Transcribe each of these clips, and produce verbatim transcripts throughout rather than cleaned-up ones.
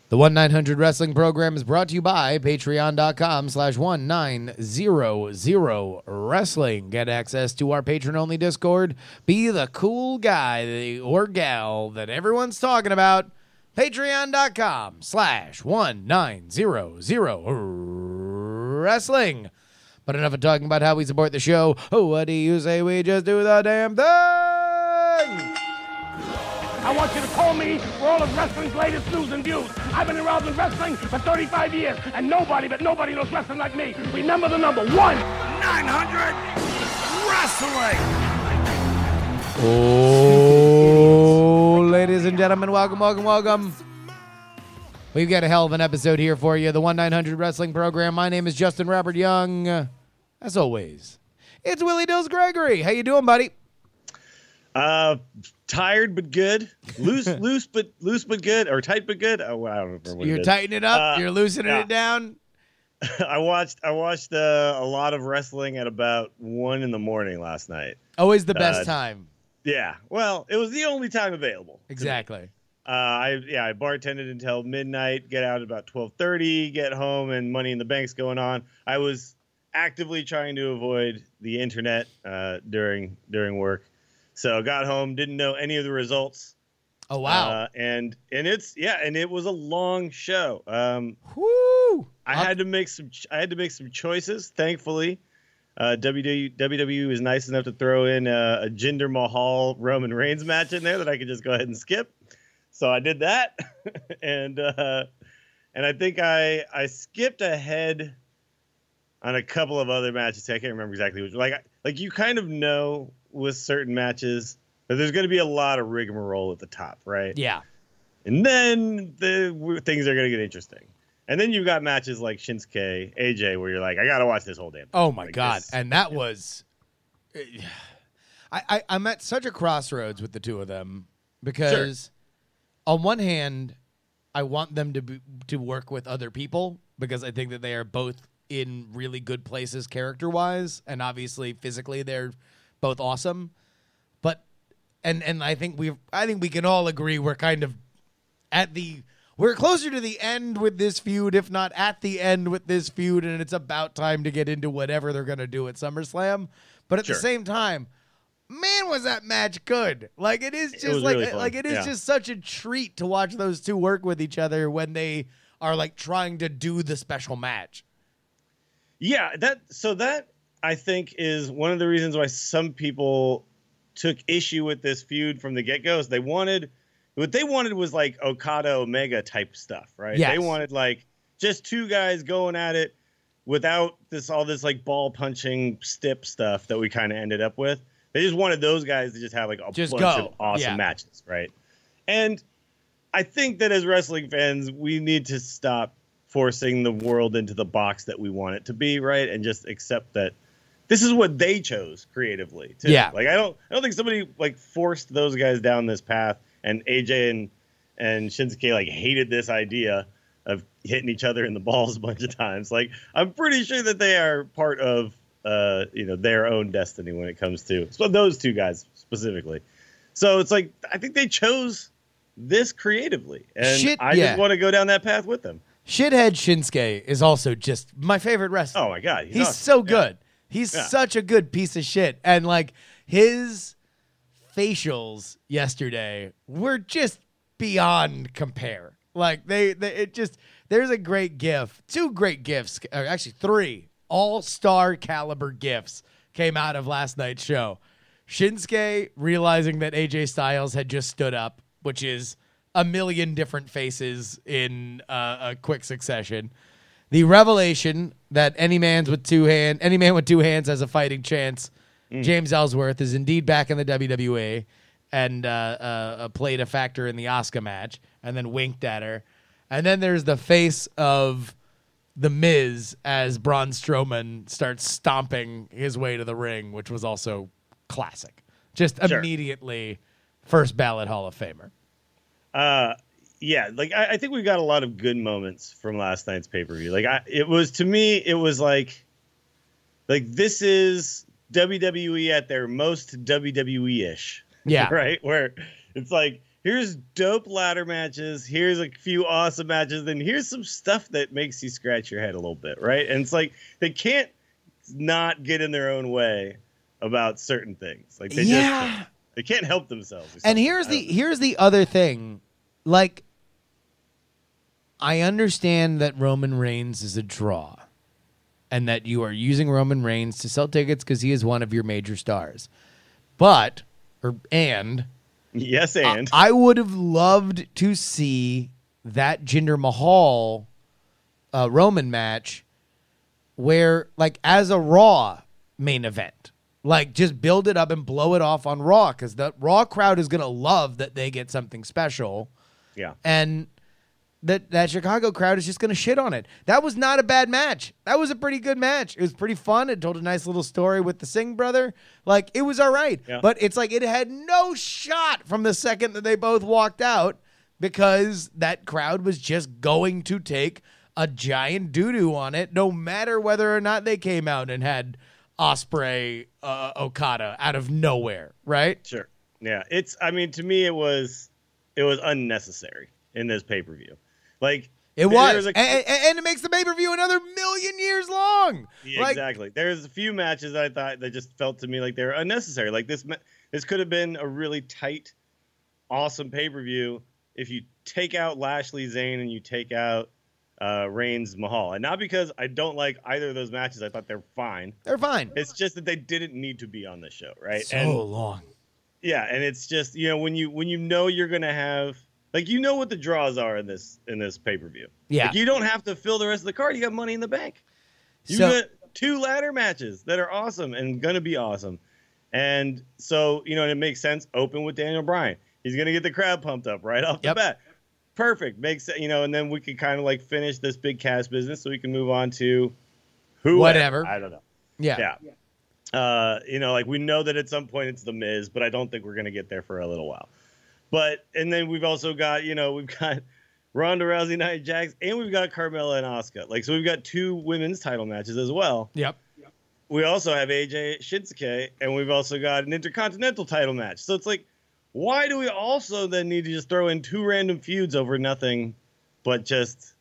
The one nine hundred Wrestling program is brought to you by patreon.com slash one nine zero zero wrestling. Get access to our patron-only Discord. Be the cool guy or gal that everyone's talking about. Patreon.com slash one nine zero zero wrestling. But enough of talking about how we support the show. Oh, what do you say we just do the damn thing? I want you to call me for all of wrestling's latest news and views. I've been around in wrestling for thirty-five years, and nobody but nobody knows wrestling like me. Remember the number one, nine hundred Wrestling. Oh, ladies and gentlemen, welcome, welcome, welcome. We've got a hell of an episode here for you, the one nine hundred Wrestling program. My name is Justin Robert Young. As always, it's Willie Dills Gregory. How you doing, buddy? Uh, tired but good. Loose, loose but loose but good, or tight but good. Oh, I don't remember what You're it is. tightening it up. Uh, You're loosening yeah. it down. I watched. I watched uh, a lot of wrestling at about one in the morning last night. Always the best Uh, time. Yeah. Well, it was the only time available. Exactly. Uh, I yeah. I bartended until midnight. Get out at about twelve thirty. Get home, and Money in the Bank's going on. I was actively trying to avoid the internet uh, during during work. So got home, didn't know any of the results. Oh, wow. Uh, and and it's yeah, and it was a long show. Um, Woo! I had to make some I had to make some choices. Thankfully, uh, W W E is nice enough to throw in a, a Jinder Mahal Roman Reigns match in there that I could just go ahead and skip. So I did that, and uh, and I think I I skipped ahead on a couple of other matches. I can't remember exactly which. Like like you kind of know with certain matches that there's going to be a lot of rigmarole at the top, right? Yeah. And then the things are going to get interesting. And then you've got matches like Shinsuke, A J, where you're like, I got to watch this whole damn thing. Oh, my like God. this. And that was... I, I, I'm at such a crossroads with the two of them because on one hand, I want them to be, to work with other people because I think that they are both in really good places character-wise, and obviously physically they're both awesome. But and and I think we I think we can all agree we're kind of at the we're closer to the end with this feud, if not at the end with this feud, and it's about time to get into whatever they're gonna do at SummerSlam. But at Sure. the same time, man, was that match good. Like it is just was like really fun. like it is Yeah. just such a treat to watch those two work with each other when they are like trying to do the special match. Yeah, that so that I think is one of the reasons why some people took issue with this feud from the get-go. Is they wanted what they wanted was like Okada Omega type stuff, right? Yes. They wanted like just two guys going at it without this all this like ball punching stip stuff that we kind of ended up with. They just wanted those guys to just have like a Just bunch go. of awesome Yeah. matches, right? And I think that as wrestling fans, we need to stop forcing the world into the box that we want it to be, right? And just accept that this is what they chose creatively, too. Yeah. Like I don't I don't think somebody like forced those guys down this path, and A J and and Shinsuke like hated this idea of hitting each other in the balls a bunch of times. Like I'm pretty sure that they are part of uh, you know, their own destiny when it comes to so those two guys specifically. So it's like I think they chose this creatively, and Shit, I yeah. just want to go down that path with them. Shithead Shinsuke is also just my favorite wrestler. Oh my god, he's, He's awesome. so Yeah. good. He's Yeah. such a good piece of shit. And like his facials yesterday were just beyond compare. Like they, they it just there's a great gif. Two great gifs, or actually three all-star caliber gifs came out of last night's show. Shinsuke realizing that A J Styles had just stood up, which is a million different faces in uh, a quick succession. The revelation that any man's with two hand, any man with two hands has a fighting chance. Mm. James Ellsworth is indeed back in the W W E and uh, uh, played a factor in the Asuka match, and then winked at her. And then there's the face of the Miz as Braun Strowman starts stomping his way to the ring, which was also classic. Just Sure. immediately first ballot Hall of Famer. Uh, yeah, like I, I think we got a lot of good moments from last night's pay per view. Like I, it was to me, it was like, like this is W W E at their most W W E ish. Yeah. Right. Where it's like here's dope ladder matches. Here's a few awesome matches. Then here's some stuff that makes you scratch your head a little bit, right? And it's like they can't not get in their own way about certain things. Like they yeah. just can't. They can't help themselves. And here's the here's the other thing. Like, I understand that Roman Reigns is a draw, and that you are using Roman Reigns to sell tickets because he is one of your major stars. But, or and, yes, and I, I would have loved to see that Jinder Mahal uh, Roman match, where like as a Raw main event. Like, just build it up and blow it off on Raw, because the Raw crowd is going to love that they get something special. Yeah. And that, that Chicago crowd is just going to shit on it. That was not a bad match. That was a pretty good match. It was pretty fun. It told a nice little story with the Singh brother. Like, it was all right. Yeah. But it's like it had no shot from the second that they both walked out, because that crowd was just going to take a giant doo-doo on it, no matter whether or not they came out and had Ospreay, uh, Okada out of nowhere, right? Sure. Yeah. It's, I mean, to me, it was, it was unnecessary in this pay-per-view. Like, it was, was a, and, and it makes the pay-per-view another million years long. Yeah, like, exactly. There's a few matches that I thought that just felt to me like they were unnecessary. Like this, this could have been a really tight, awesome pay-per-view if you take out Lashley, Zayn, and you take out Uh, Reigns, Mahal. And not because I don't like either of those matches. I thought they're fine. They're fine. It's just that they didn't need to be on the show, right? So and, long. Yeah, and it's just, you know, when you when you know you're gonna have, like, you know what the draws are in this in this pay-per-view. Yeah. Like, you don't have to fill the rest of the card. You got Money in the Bank. You so, got two ladder matches that are awesome and gonna be awesome. And so, you know, and it makes sense. Open with Daniel Bryan. He's gonna get the crowd pumped up right off yep. the bat. Perfect. Makes sense, you know, and then we can kind of like finish this big cast business so we can move on to whoever. Whatever. I don't know. Yeah. Yeah. Uh, you know, like we know that at some point it's The Miz, but I don't think we're going to get there for a little while. But, and then we've also got, you know, we've got Ronda Rousey, Nia Jax, and we've got Carmella and Asuka. Like, so we've got two women's title matches as well. Yep. We also have A J Shinsuke, and we've also got an Intercontinental title match. So it's like, why do we also then need to just throw in two random feuds over nothing, but just,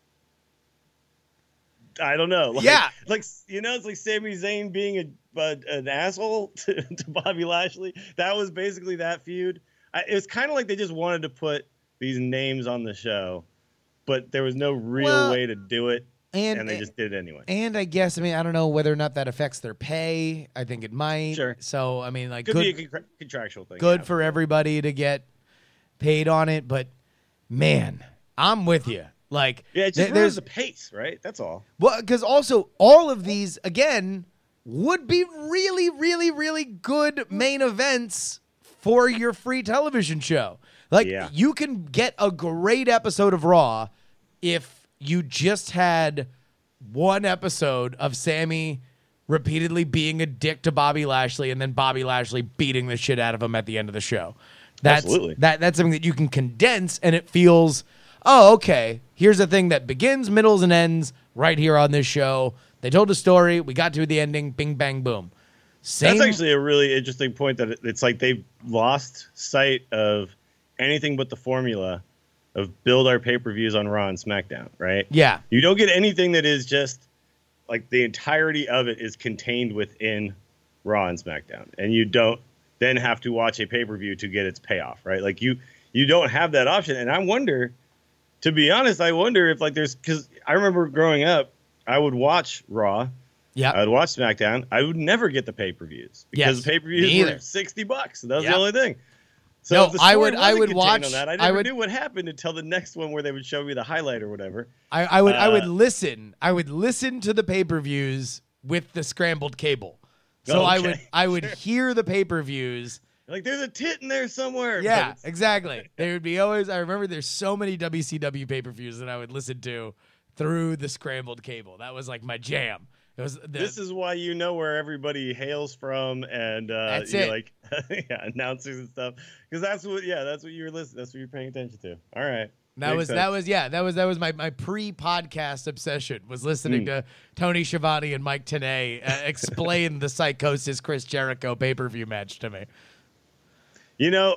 I don't know. Like, yeah. Like, you know, it's like Sami Zayn being a, a an asshole to, to Bobby Lashley. That was basically that feud. I, it was kind of like they just wanted to put these names on the show, but there was no real well, way to do it. And, and they and, just did it anyway. And I guess, I mean, I don't know whether or not that affects their pay. I think it might. Sure. So, I mean, like, Could good, be a contra- contractual thing. Good yeah. for everybody to get paid on it. But, man, I'm with you. Like, yeah, it just th- there's the pace, right? That's all. Well, because also all of these, again, would be really, really, really good main events for your free television show. Like, yeah. you can get a great episode of Raw if you just had one episode of Sammy repeatedly being a dick to Bobby Lashley and then Bobby Lashley beating the shit out of him at the end of the show. That's, Absolutely. That, that's something that you can condense, and it feels, oh, okay, here's a thing that begins, middles, and ends right here on this show. They told a story. We got to the ending. Bing, bang, boom. Same. That's actually a really interesting point, that it's like they've lost sight of anything but the formula of build our pay-per-views on Raw and SmackDown, right? Yeah. You don't get anything that is just like the entirety of it is contained within Raw and SmackDown. And you don't then have to watch a pay-per-view to get its payoff, right? Like you you don't have that option. And I wonder, to be honest, I wonder if like there's, because I remember growing up, I would watch Raw. Yeah. I would watch SmackDown. I would never get the pay-per-views because yes, the pay-per-views were sixty bucks. That was yep. the only thing. So no, if the I story would, I would watch. On that, I never I would, knew what happened until the next one where they would show me the highlight or whatever. I, I would, uh, I would listen. I would listen to the pay-per-views with the scrambled cable. So okay. I would, I would hear the pay-per-views. Like there's a tit in there somewhere. Yeah, exactly. There would be always. I remember there's so many W C W pay-per-views that I would listen to through the scrambled cable. That was like my jam. It was the, this is why you know where everybody hails from, and uh, that's you it. like yeah, announcers and stuff, because that's what yeah, that's what you're listening. That's what you're paying attention to. All right, that Makes was sense. that was yeah, that was that was my, my pre-podcast obsession, was listening Mm. to Tony Schiavone and Mike Tenay uh, explain the Psychosis Chris Jericho pay-per-view match to me. You know,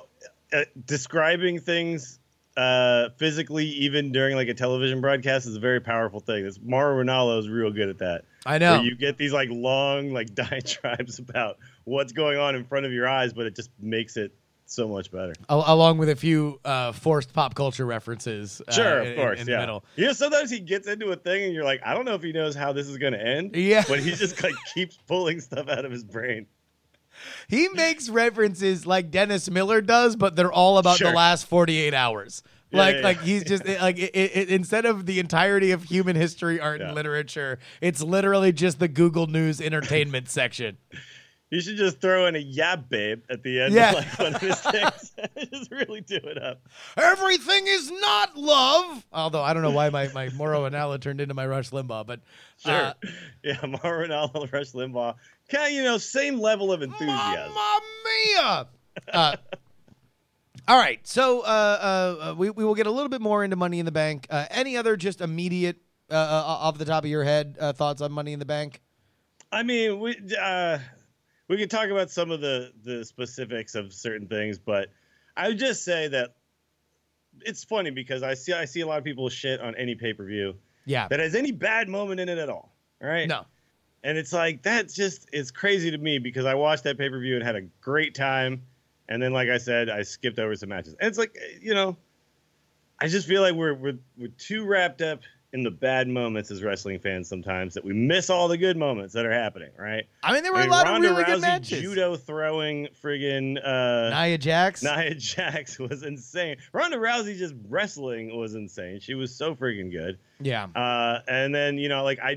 uh, describing things uh, physically, even during like a television broadcast, is a very powerful thing. This Mauro Ranallo is real good at that. I know. Where you get these like long like diatribes about what's going on in front of your eyes, but it just makes it so much better. Al- along with a few uh, forced pop culture references. Uh, Sure, of in, course, in yeah. the middle. You know, sometimes he gets into a thing and you're like, I don't know if he knows how this is going to end. Yeah. But he just like keeps pulling stuff out of his brain. He makes references like Dennis Miller does, but they're all about Sure. the last forty-eight hours. Yeah, like, yeah, like yeah. he's just like it, it, instead of the entirety of human history, art, Yeah. and literature, it's literally just the Google News entertainment section. You should just throw in a yeah, babe at the end Yeah. of like one of his things. Just really do it up. Everything is not love. Although I don't know why my my Mauro Ranallo turned into my Rush Limbaugh, but Sure. uh, yeah, Mauro Ranallo, Rush Limbaugh. Kind of, you know, same level of enthusiasm. Mamma mia! Uh, all right, so uh, uh, we we will get a little bit more into Money in the Bank. Uh, any other just immediate, uh, uh, off the top of your head, uh, thoughts on Money in the Bank? I mean, we uh, we can talk about some of the, the specifics of certain things, but I would just say that it's funny because I see I see a lot of people shit on any pay-per-view Yeah, that has any bad moment in it at all. All right? no, And it's like, that's just, it's crazy to me because I watched that pay-per-view and had a great time. And then, like I said, I skipped over some matches. And it's like, you know, I just feel like we're, we're, we're too wrapped up in the bad moments as wrestling fans sometimes that we miss all the good moments that are happening, right? I mean there were I mean, a lot Ronda of really Rousey good matches. judo throwing friggin' uh, Nia Jax. Nia Jax was insane. Ronda Rousey just wrestling was insane. She was so friggin' good. Yeah, Uh, and then, you know, like I,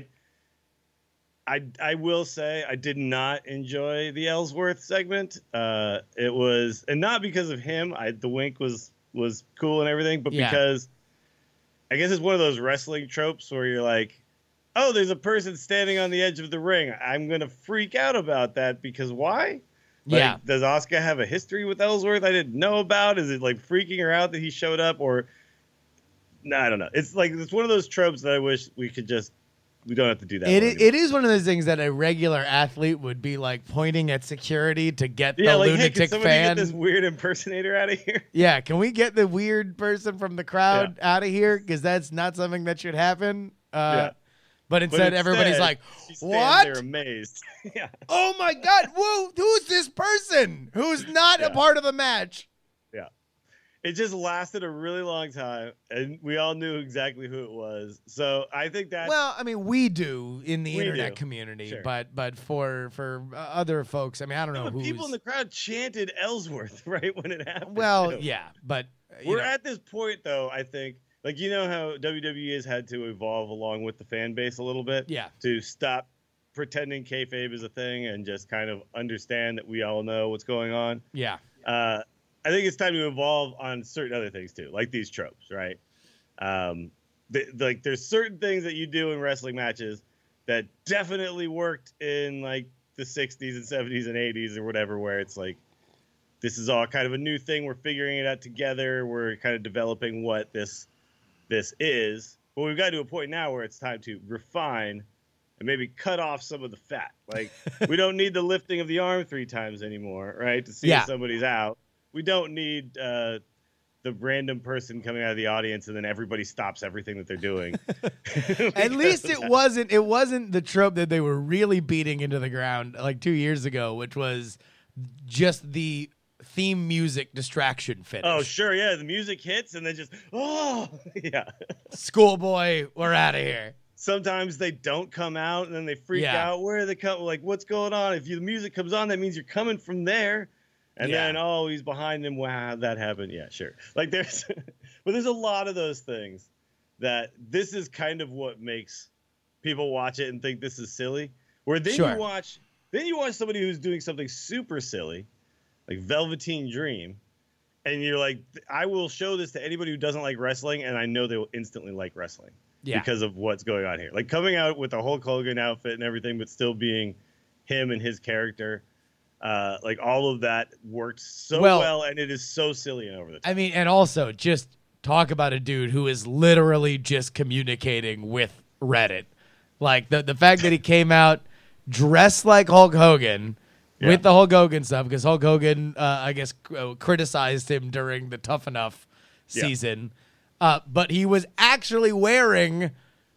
I, I will say I did not enjoy the Ellsworth segment. Uh, it was, and not because of him. I, the wink was, was cool and everything, but Yeah. because I guess it's one of those wrestling tropes where you're like, oh, there's a person standing on the edge of the ring. I'm going to freak out about that because why? Like, yeah. does Asuka have a history with Ellsworth I didn't know about? Is it like freaking her out that he showed up, or no, I don't know. It's like, it's one of those tropes that I wish we could just, we don't have to do that. It, one i- anymore. it is one of those things that a regular athlete would be like pointing at security to get yeah, the like, hey, can lunatic somebody fan. get this weird impersonator out of here? Yeah, can we get the weird person from the crowd out of here? Because that's not something that should happen. Uh, Yeah. But instead, everybody's instead, like, she stands what? there amazed. yeah. Oh my God, whoa, who's this person who's not Yeah. a part of the match? Yeah. It just lasted a really long time, and we all knew exactly who it was. So I think that. Well, I mean, we do in the We internet do. community, Sure. but but for for uh, other folks, I mean, I don't know but who's. people in the crowd chanted Ellsworth right when it happened. well, too. yeah, but uh, you We're know, at this point, though, I think, like, you know how W W E has had to evolve along with the fan base a little bit? Yeah. To stop pretending kayfabe is a thing and just kind of understand that we all know what's going on. yeah, Uh, I think it's time to evolve on certain other things, too, like these tropes, right? Um, th- like, there's certain things that you do in wrestling matches that definitely worked in, like, the sixties and seventies and eighties or whatever, where it's like, this is all kind of a new thing. We're figuring it out together. We're kind of developing what this this is. But we've got to a point now where it's time to refine and maybe cut off some of the fat. Like, we don't need the lifting of the arm three times anymore, right? To see Yeah. if somebody's out. We don't need uh, the random person coming out of the audience and then everybody stops everything that they're doing. At least it wasn't it wasn't the trope that they were really beating into the ground like two years ago, which was just the theme music distraction finish. Oh, sure, yeah. The music hits and then just, oh, yeah. Schoolboy, we're out of here. Sometimes they don't come out and then they freak Yeah. out. Where are they come? Like, what's going on? If you, the music comes on, that means you're coming from there. And Yeah. then, oh, he's behind him. Wow, that happened. Yeah, sure. Like, there's, but there's a lot of those things that this is kind of what makes people watch it and think this is silly. Where then Sure. you watch, then you watch somebody who's doing something super silly, like Velveteen Dream, and you're like, I will show this to anybody who doesn't like wrestling, and I know they will instantly like wrestling. Yeah. Because of what's going on here. Like, coming out with the Hulk Hogan outfit and everything, but still being him and his character. Uh, like, all of that worked so Well- well, and it is so silly and over the top. I mean, and also just talk about a dude who is literally just communicating with Reddit. Like the the fact that he came out dressed like Hulk Hogan Yeah. with the Hulk Hogan stuff because Hulk Hogan, uh, I guess, uh, criticized him during the Tough Enough season. Yeah. Uh, but he was actually wearing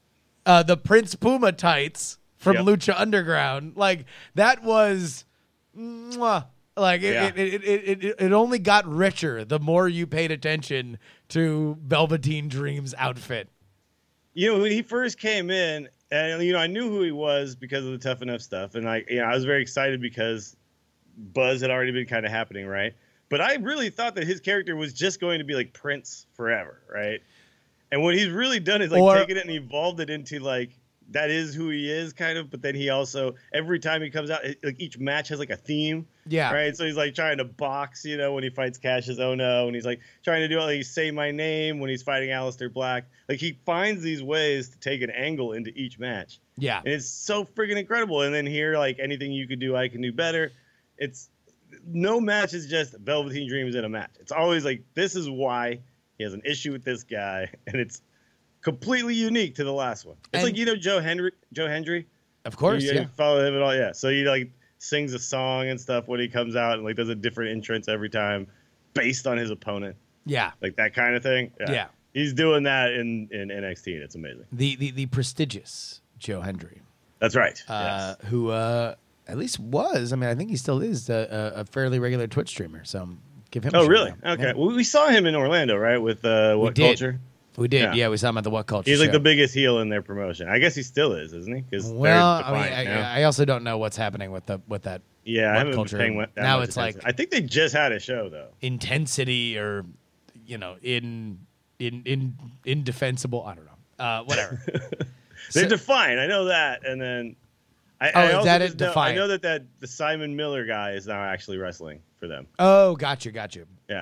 uh, the Prince Puma tights from yep. Lucha Underground. Like, that was... Mwah, like, it, yeah. it, it, it, it, it only got richer the more you paid attention to Velveteen Dream's outfit. You know, when he first came in, and you know, I knew who he was because of the Tough Enough stuff, and I, you know, I was very excited because buzz had already been kind of happening, right? But I really thought that his character was just going to be like Prince forever, right? And what he's really done is like or, taken it and evolved it into like that is who he is, kind of. But then he also every time he comes out, it, like each match has like a theme, yeah, right? So he's like trying to box, you know, when he fights Cassius Ohno, and he's like trying to do like say my name when he's fighting Aleister Black. Like he finds these ways to take an angle into each match. Yeah, and it's so freaking incredible. And then here, like anything you could do, I can do better. It's no match is just Velveteen Dream is in a match. It's always like this is why he has an issue with this guy, and it's completely unique to the last one. It's and, like, you know, Joe Hendry, Joe Hendry. Of course, you, yeah. You follow him at all, yeah. So he like sings a song and stuff when he comes out, and like does a different entrance every time, based on his opponent. Yeah, like that kind of thing. Yeah, yeah. He's doing that in in N X T, and it's amazing. The the the prestigious Joe Hendry. That's right. Uh, yes. Who uh, at least was. I mean, I think he still is a, a fairly regular Twitch streamer. So give him. Oh, a shout really? out. Okay. Yeah. Well, we saw him in Orlando, right? With uh, What did. Culture? We did, Yeah. yeah. We saw him at the What Culture. He's like show. the biggest heel in their promotion. I guess he still is, isn't he? Because well, I mean, I, I also don't know what's happening with the with that. Yeah, What I haven't Culture. been paying that Now much it's attention. like I think they just had a show though. Intensity or, you know, in in in indefensible. I don't know. Uh, whatever. They So- define. I know that, and then I, Oh, I is also that it? just know, I Defiant. know that that the Simon Miller guy is now actually wrestling for them. Oh, gotcha, gotcha. Yeah.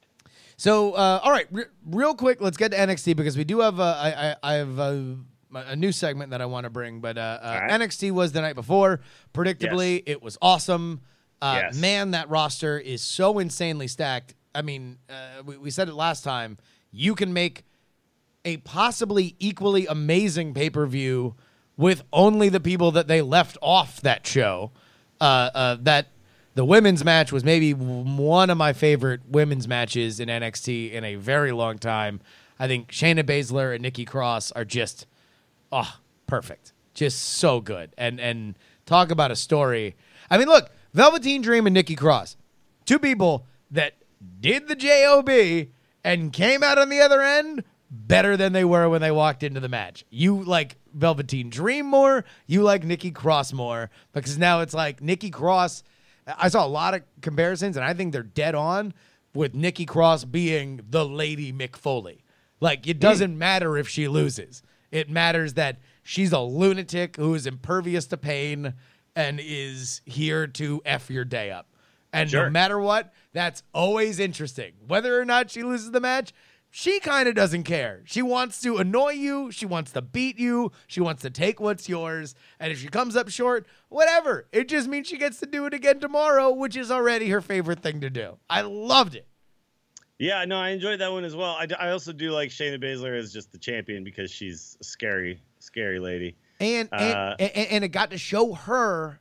So, uh, all right, re- real quick, let's get to N X T because we do have a, I, I, I have a, a new segment that I want to bring. But uh, uh, right. N X T was the night before. Predictably, Yes. it was awesome. Uh, Yes. Man, that roster is so insanely stacked. I mean, uh, we, we said it last time. You can make a possibly equally amazing pay-per-view with only the people that they left off that show. Uh, uh, that the women's match was maybe one of my favorite women's matches in N X T in a very long time. I think Shayna Baszler and Nikki Cross are just, oh, perfect. Just so good. And and talk about a story. I mean, look, Velveteen Dream and Nikki Cross, two people that did the J O B and came out on the other end better than they were when they walked into the match. You like Velveteen Dream more, you like Nikki Cross more, because now it's like Nikki Cross, I saw a lot of comparisons, and I think they're dead on with Nikki Cross being the Lady Mick Foley. Like, it doesn't mm. matter if she loses. It matters that she's a lunatic who is impervious to pain and is here to F your day up. And Sure. no matter what, that's always interesting. Whether or not she loses the match, she kind of doesn't care. She wants to annoy you. She wants to beat you. She wants to take what's yours. And if she comes up short, whatever. It just means she gets to do it again tomorrow, which is already her favorite thing to do. I loved it. Yeah, no, I enjoyed that one as well. I, d- I also do like Shayna Baszler as just the champion because she's a scary, scary lady. And, Uh, and, and and it got to show her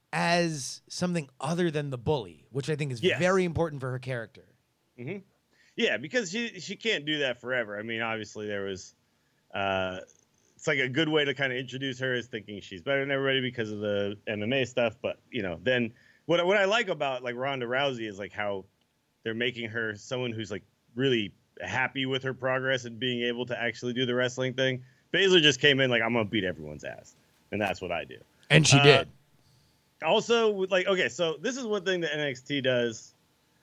as something other than the bully, which I think is Yes. very important for her character. Mm-hmm. Yeah, because she she can't do that forever. I mean, obviously there was, uh, it's like a good way to kind of introduce her is thinking she's better than everybody because of the M M A stuff. But you know, then what what I like about like Ronda Rousey is like how they're making her someone who's like really happy with her progress and being able to actually do the wrestling thing. Baszler just came in like I'm gonna beat everyone's ass, and that's what I do. And she Uh, did. Also, with like, okay, so this is one thing that N X T does,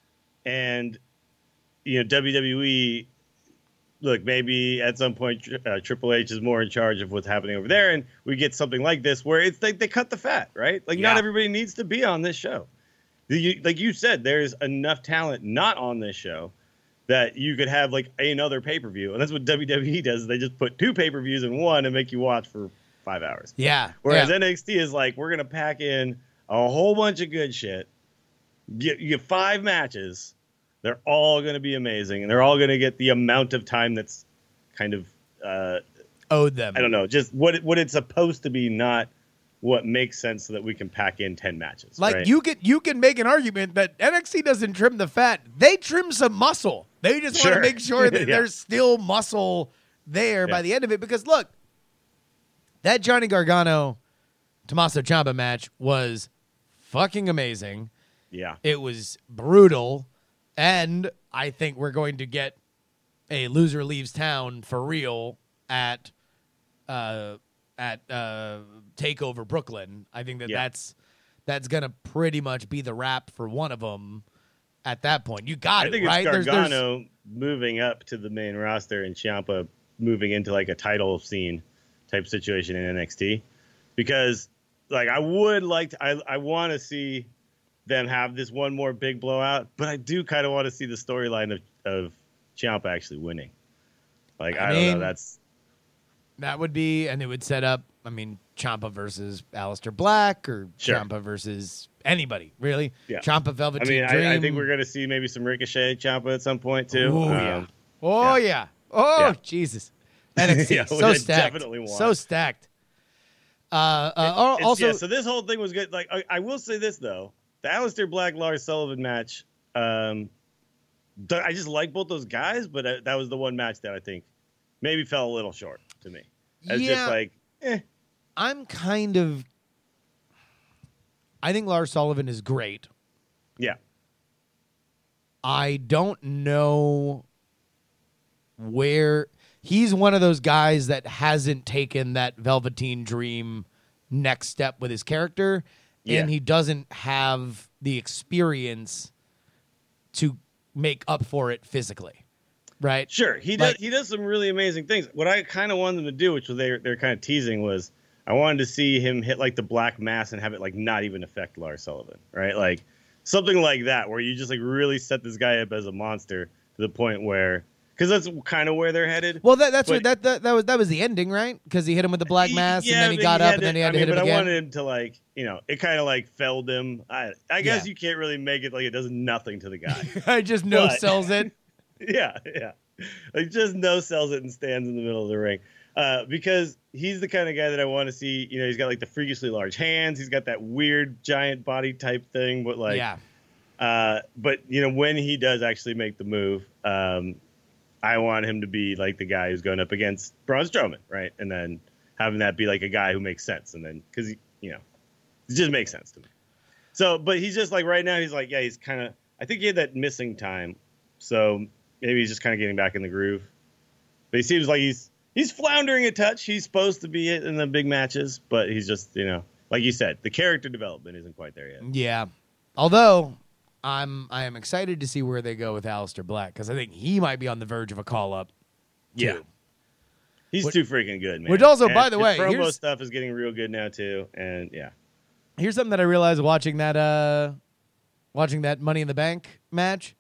and you know, W W E. Look, maybe at some point uh, Triple H is more in charge of what's happening over there, and we get something like this where it's like they cut the fat, right? Like, Yeah. not everybody needs to be on this show. You, like you said, there's enough talent not on this show that you could have like another pay per view, and that's what W W E does. They just put two pay per views in one and make you watch for five hours. Yeah. Whereas yeah. N X T is like, we're gonna pack in a whole bunch of good shit. Get you get five matches. They're all gonna be amazing, and they're all gonna get the amount of time that's kind of uh, owed them. I don't know, just what it, what it's supposed to be, not what makes sense so that we can pack in ten matches. Like right? you can you can make an argument that N X T doesn't trim the fat; they trim some muscle. They just Sure. want to make sure that Yeah. there's still muscle there Yeah. by the end of it. Because look, that Johnny Gargano Tommaso Ciampa match was fucking amazing. Yeah. It was brutal, and I think we're going to get a loser leaves town for real at uh, at uh, Takeover Brooklyn. I think that Yeah. that's that's gonna pretty much be the wrap for one of them. At that point, you got I it think right. it's There's- there's- Gargano moving up to the main roster and Ciampa moving into like a title scene type situation in N X T, because like I would like to, I I want to see them have this one more big blowout, but I do kind of want to see the storyline of of Ciampa actually winning. Like I I, don't mean, know, that's that would be, and it would set up. I mean, Ciampa versus Aleister Black, or Sure. Ciampa versus anybody, really. Yeah. Ciampa I Velveteen mean Dream. I, I think we're gonna see maybe some Ricochet Ciampa at some point too. Oh Um, yeah. Oh yeah. yeah. Oh Yeah. Jesus. N X T Yeah, which so I stacked. definitely want. So stacked. Uh, uh It's- also, yeah, so this whole thing was good. Like, I, I will say this though, the Aleister Black Lars Sullivan match. Um, th- I just like both those guys, but uh, that was the one match that I think maybe fell a little short to me. It's Yeah. just like, eh. I'm kind of. I think Lars Sullivan is great. Yeah, I don't know where he's one of those guys that hasn't taken that Velveteen Dream next step with his character, Yeah. and he doesn't have the experience to make up for it physically, right? sure. He Like- does. He does some really amazing things. What I kind of wanted them to do, which was they they're kind of teasing, was I wanted to see him hit like the Black Mass and have it like not even affect Lars Sullivan, right? Like something like that, where you just like really set this guy up as a monster to the point where, because that's kind of where they're headed. Well, that, that's But- what that, that that was that was the ending, right? Because he hit him with the black mass, Yeah, and then he but got up, had and then to- he had I to mean, hit him but again. I wanted him to like, you know, it kind of like felled him. I, I guess Yeah. you can't really make it like it does nothing to the guy. I just no But- sells it. yeah, yeah, like just no sells it and stands in the middle of the ring. Uh, because he's the kind of guy that I want to see. You know, he's got like the freakishly large hands. He's got that weird giant body type thing, but like, Yeah, uh, but you know, when he does actually make the move, um, I want him to be like the guy who's going up against Braun Strowman, right? And then having that be like a guy who makes sense, and then because you know, it just makes sense to me. So, but he's just like right now, he's like, yeah, he's kind of. I think he had that missing time, so maybe he's just kind of getting back in the groove. But he seems like he's he's floundering a touch. He's supposed to be it in the big matches, but he's just, you know, like you said, the character development isn't quite there yet. yeah. Although I'm I am excited to see where they go with Aleister Black, because I think he might be on the verge of a call up. Yeah. He's Which- too freaking good, man. which also, And by the his way, promo here's- stuff is getting real good now too, and yeah, Here's something that I realized watching that uh watching that Money in the Bank match.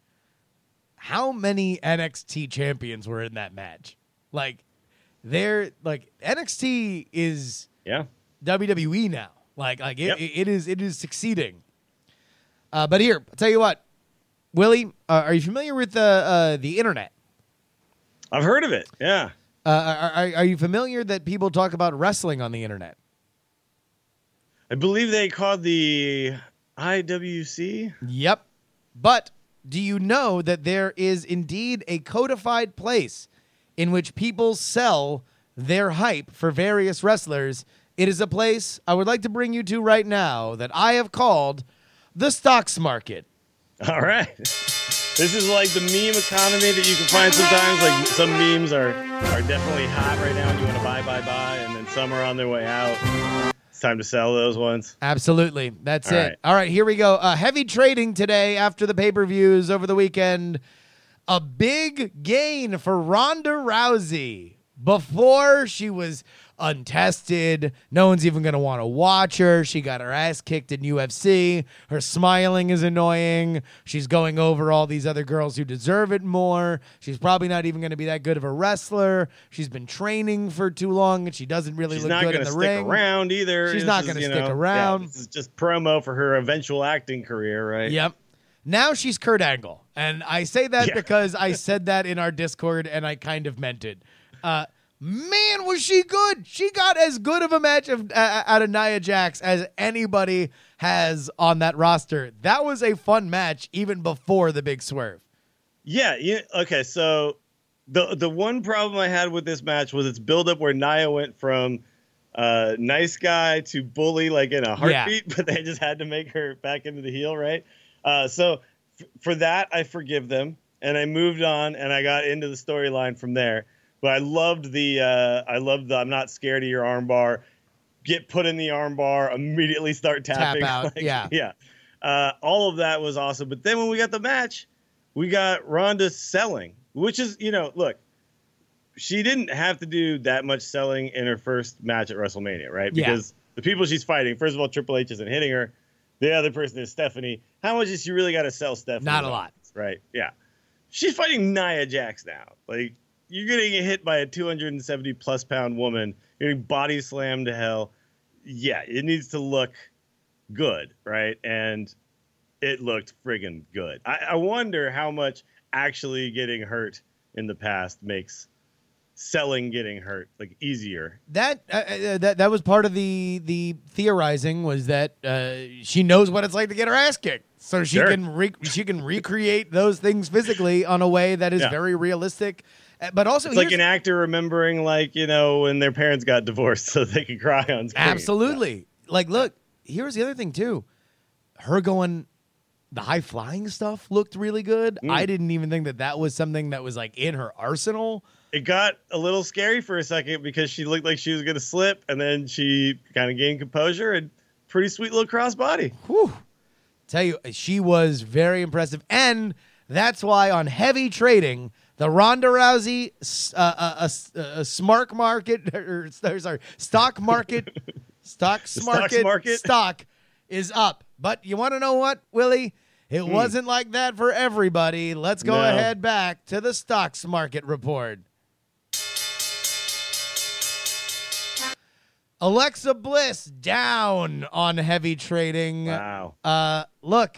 How many N X T champions were in that match? Like, they're like N X T is yeah. W W E now. Like, like it, Yep. it, it is it is succeeding. Uh, but here, I'll tell you what, Willie, uh, are you familiar with the uh, the internet? I've heard of it. Yeah, Uh, are, are are you familiar that people talk about wrestling on the internet? I believe they called the I W C. Yep. But do you know that there is indeed a codified place in which people sell their hype for various wrestlers? It is a place I would like to bring you to right now that I have called the stocks market. All right. This is like the meme economy that you can find sometimes. Like some memes are are definitely hot right now, and you want to buy, buy, buy, and then some are on their way out. It's time to sell those ones. Absolutely. That's All it. right. All right, here we go. Uh, heavy trading today after the pay-per-views over the weekend. A big gain for Ronda Rousey. Before, she was untested. No one's even going to want to watch her. She got her ass kicked in U F C. Her smiling is annoying. She's going over all these other girls who deserve it more. She's probably not even going to be that good of a wrestler. She's been training for too long, and she doesn't really She's look not good going in to the stick ring. around either. She's This not is, gonna you stick know, around. yeah, this is just promo for her eventual acting career, right? Yep. Now she's Kurt Angle. And I say that Yeah. because I said that in our Discord and I kind of meant it. Uh, Man, was she good. She got as good of a match of, uh, out of Nia Jax as anybody has on that roster. That was a fun match even before the big swerve. Yeah. yeah okay. So the the one problem I had with this match was its buildup where Nia went from uh, nice guy to bully like in a heartbeat, yeah. but they just had to make her back into the heel, right? Uh, so f- for that, I forgive them. And I moved on and I got into the storyline from there. But I loved the, uh, I loved the, I'm not scared of your armbar. Get put in the armbar, immediately start tapping. Tap out, like, yeah. Yeah. Uh, all of that was awesome. But then when we got the match, we got Ronda selling, which is, you know, look, she didn't have to do that much selling in her first match at WrestleMania, right? Because yeah. the people she's fighting, first of all, Triple H isn't hitting her. The other person is Stephanie. How much is she really got to sell Stephanie? Not a lot. Right. Yeah. She's fighting Nia Jax now. Like, you're getting hit by a two hundred seventy plus pound woman. You're getting body slammed to hell. Yeah, it needs to look good, right? And it looked friggin' good. I, I wonder how much actually getting hurt in the past makes selling getting hurt like easier. That uh, uh, that that was part of the the theorizing, was that uh, she knows what it's like to get her ass kicked, so she Sure. can re- she can recreate those things physically on a way that is Yeah. very realistic. Uh, But also, It's like an actor remembering, like, you know, when their parents got divorced so they could cry on screen. absolutely. Like, look, here's the other thing too. Her going, the high flying stuff looked really good. Mm. I didn't even think that that was something that was like in her arsenal. It got a little scary for a second because she looked like she was going to slip, and then she kind of gained composure and pretty sweet little crossbody. Whew. Tell you, she was very impressive, and that's why on Heavy Trading, the Ronda Rousey uh, uh, uh, uh, smart market, or, or sorry, stock market, stock market, market stock is up. But you want to know what, Willie? It Hmm. wasn't like that for everybody. Let's go No. ahead back to the stocks market report. Alexa Bliss down on Heavy Trading. Wow. Uh, look,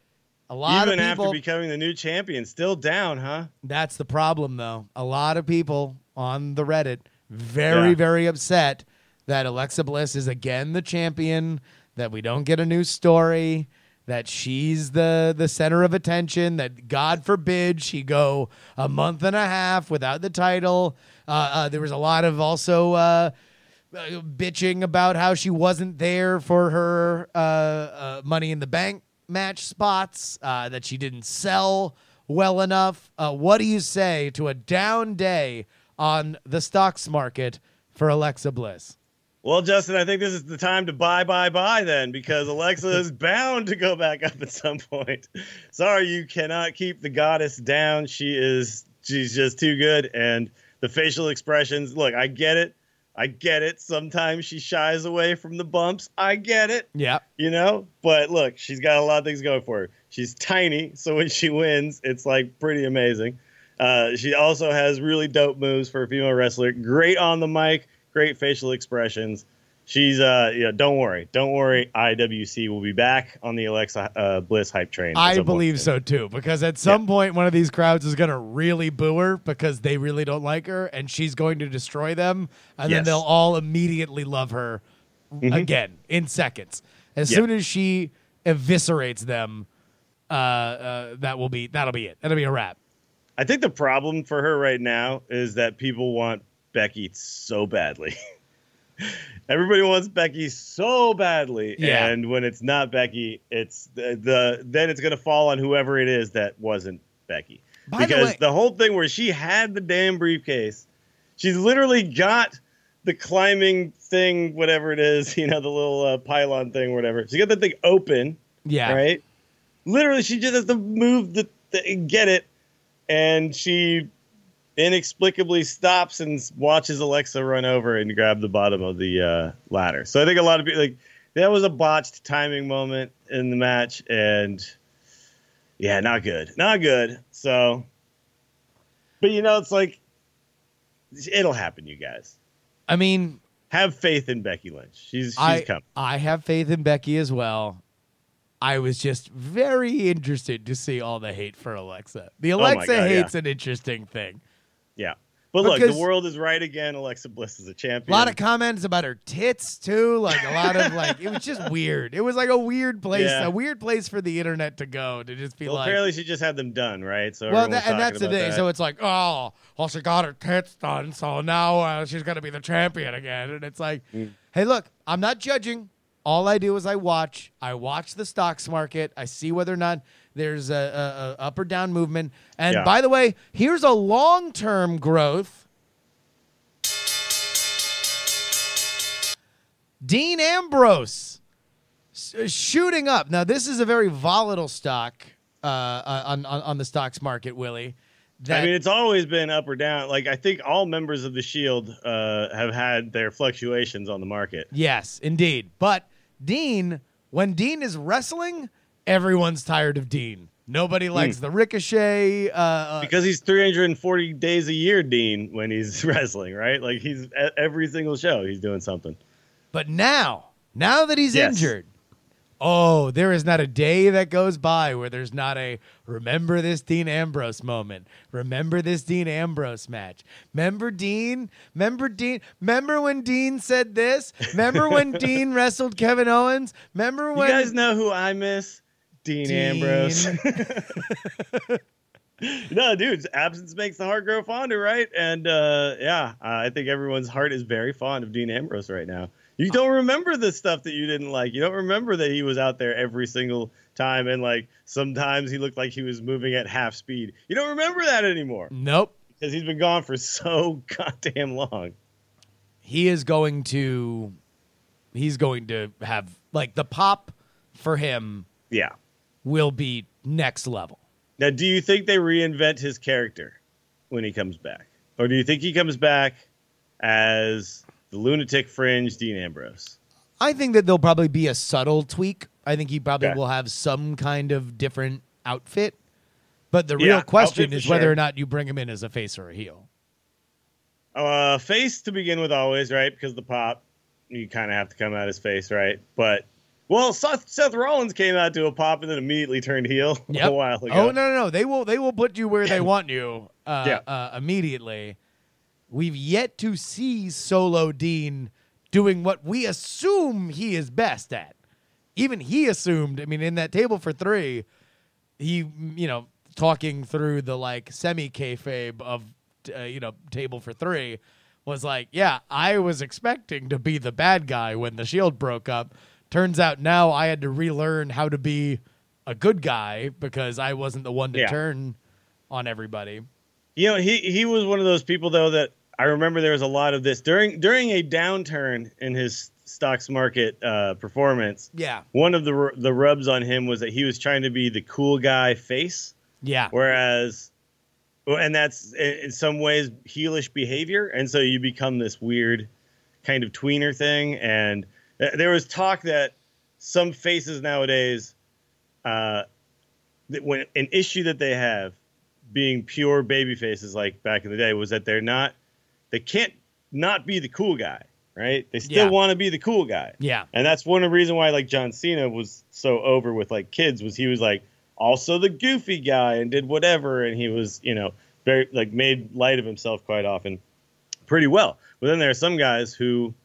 a lot Even of people. after becoming the new champion, still down, huh? That's the problem, though. A lot of people on the Reddit very, Yeah. very upset that Alexa Bliss is again the champion, that we don't get a new story, that she's the, the center of attention, that God forbid she go a month and a half without the title. Uh, uh, there was a lot of also uh, uh, bitching about how she wasn't there for her uh, uh, Money in the Bank match spots, uh, that she didn't sell well enough. Uh, what do you say to a down day on the stocks market for Alexa Bliss? Well, Justin, I think this is the time to buy, buy, buy then, because Alexa is bound to go back up at some point. Sorry, you cannot keep the goddess down. She is, she's just too good. And the facial expressions, look, I get it. I get it. Sometimes she shies away from the bumps. I get it. Yeah. You know, but look, she's got a lot of things going for her. She's tiny, so when she wins, it's like pretty amazing. Uh, she also has really dope moves for a female wrestler. Great on the mic, great facial expressions. She's, uh, yeah, don't worry. Don't worry. I W C will be back on the Alexa uh, Bliss hype train. I believe so, too, because at some yeah. point, one of these crowds is going to really boo her because they really don't like her, and she's going to destroy them, and yes. then they'll all immediately love her mm-hmm. again in seconds. As yep. soon as she eviscerates them, uh, uh, that will be that'll be it. That'll be a wrap. I think the problem for her right now is that people want Becky so badly. Everybody wants Becky so badly, yeah. and when it's not Becky, it's the, the then it's going to fall on whoever it is that wasn't Becky. By because the, way, the whole thing where she had the damn briefcase, she's literally got the climbing thing, whatever it is, you know, the little uh, pylon thing, or whatever. She got the thing open, yeah, right? Literally, she just has to move the, the get it, and she inexplicably stops and watches Alexa run over and grab the bottom of the uh, ladder. So I think a lot of people, like, that was a botched timing moment in the match, and yeah, not good, not good. So, but you know, it's like, it'll happen, you guys. I mean, have faith in Becky Lynch. She's she's I, coming. I have faith in Becky as well. I was just very interested to see all the hate for Alexa. The Alexa oh God, hate's yeah. an interesting thing. Yeah. But look, Because- the world is right again. Alexa Bliss is a A champion. lot of comments about her tits too, like a lot of like it was just weird. It was like a weird place, Yeah. a weird place for the internet to go to just be well, like. apparently she just had them done, right? So Well, everyone's that, and talking that's the about thing. that. So it's like, oh, well, she got her tits done, so now uh, she's gonna be the champion again. And it's like, Mm. hey, look, I'm not judging. All I do is I watch. I watch the stocks market. I see whether or not there's a, a, a up or down movement. And Yeah. by the way, here's a long term growth. Dean Ambrose s- shooting up. Now, this is a very volatile stock uh, uh, on, on on the stocks market, Willie. That, I mean, it's always been up or down. Like, I think all members of the Shield uh, have had their fluctuations on the market. yes, indeed. But Dean, when Dean is wrestling, everyone's tired of Dean. Nobody likes the Ricochet. Uh, uh, Because he's three hundred forty days a year, Dean, when he's wrestling, right? Like, he's at every single show, he's doing something. but now, now that he's Yes. injured, oh, there is not a day that goes by where there's not a remember this Dean Ambrose moment. Remember this Dean Ambrose match. Remember Dean? Remember Dean? Remember when Dean said this? Remember when Dean wrestled Kevin Owens? Remember You when guys know who I miss? Dean, Dean. Ambrose. No, dude, absence makes the heart grow fonder, right? And uh, yeah, uh, I think everyone's heart is very fond of Dean Ambrose right now. You don't remember the stuff that you didn't like. You don't remember that he was out there every single time, and like sometimes he looked like he was moving at half speed. You don't remember that anymore Nope. because he's been gone for so goddamn long. He is going to he's going to have like the pop for him Yeah. will be next level. Now, do you think they reinvent his character when he comes back? Or do you think he comes back as the lunatic fringe Dean Ambrose? I think that there'll probably be a subtle tweak. I think he probably Okay. will have some kind of different outfit. But the Yeah, real question outfit is for whether sure. or not you bring him in as a face or a heel. Uh, face to begin with always, right? Because the pop, you kind of have to come out as face, right? But, well, Seth, Seth Rollins came out to a pop and then immediately turned heel Yep. a while ago. Oh no, no, no! They will, they will put you where they want you uh, Yeah. uh, immediately. We've yet to see Solo Dean doing what we assume he is best at. Even he assumed. I mean, in that table for three, he, you know, talking through the like semi kayfabe of, uh, you know, table for three, was like, yeah, I was expecting to be the bad guy when the Shield broke up. Turns out now I had to relearn how to be a good guy because I wasn't the one to Yeah. turn on everybody. You know, he he was one of those people though that I remember there was a lot of this during during a downturn in his stocks market uh, performance. Yeah. One of the r- the rubs on him was that he was trying to be the cool guy face, Yeah. whereas, well, and that's in in some ways heelish behavior, and so you become this weird kind of tweener thing. And th- there was talk that some faces nowadays, uh, that when an issue that they have being pure baby faces like back in the day was that they're not, they can't not be the cool guy, right? They still Yeah. want to be the cool guy. Yeah. And that's one of the reasons why like John Cena was so over with like kids was he was like also the goofy guy and did whatever. And he was, you know, very like made light of himself quite often pretty well. But then there are some guys who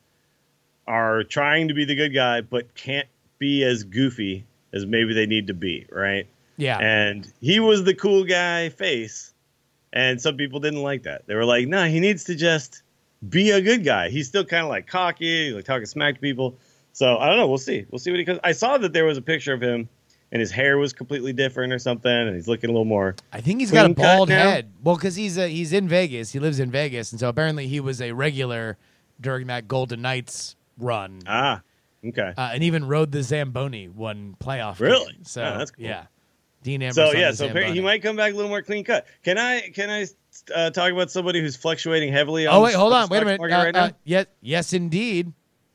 are trying to be the good guy, but can't be as goofy as maybe they need to be. Right. Yeah. And he was the cool guy face. And some people didn't like that. They were like, no, nah, he needs to just be a good guy. He's still kind of like cocky, like talking smack to people. So I don't know. We'll see. We'll see what he comes. I saw that there was a picture of him and his hair was completely different or something. And he's looking a little more. I think he's got a clean cut bald now? head. Well, because he's uh, he's in Vegas. He lives in Vegas. And so apparently he was a regular during that Golden Knights run. Ah, okay. Uh, and even rode the Zamboni one playoff Really? game. So, Oh, that's cool. yeah. Dean Ambrose So on yeah, the so apparently Zamboni. he might come back a little more clean cut. Can I can I uh, talk about somebody who's fluctuating heavily on Oh, wait, the hold on. stock Wait a minute. market Uh, right uh, now? yes, yes, indeed.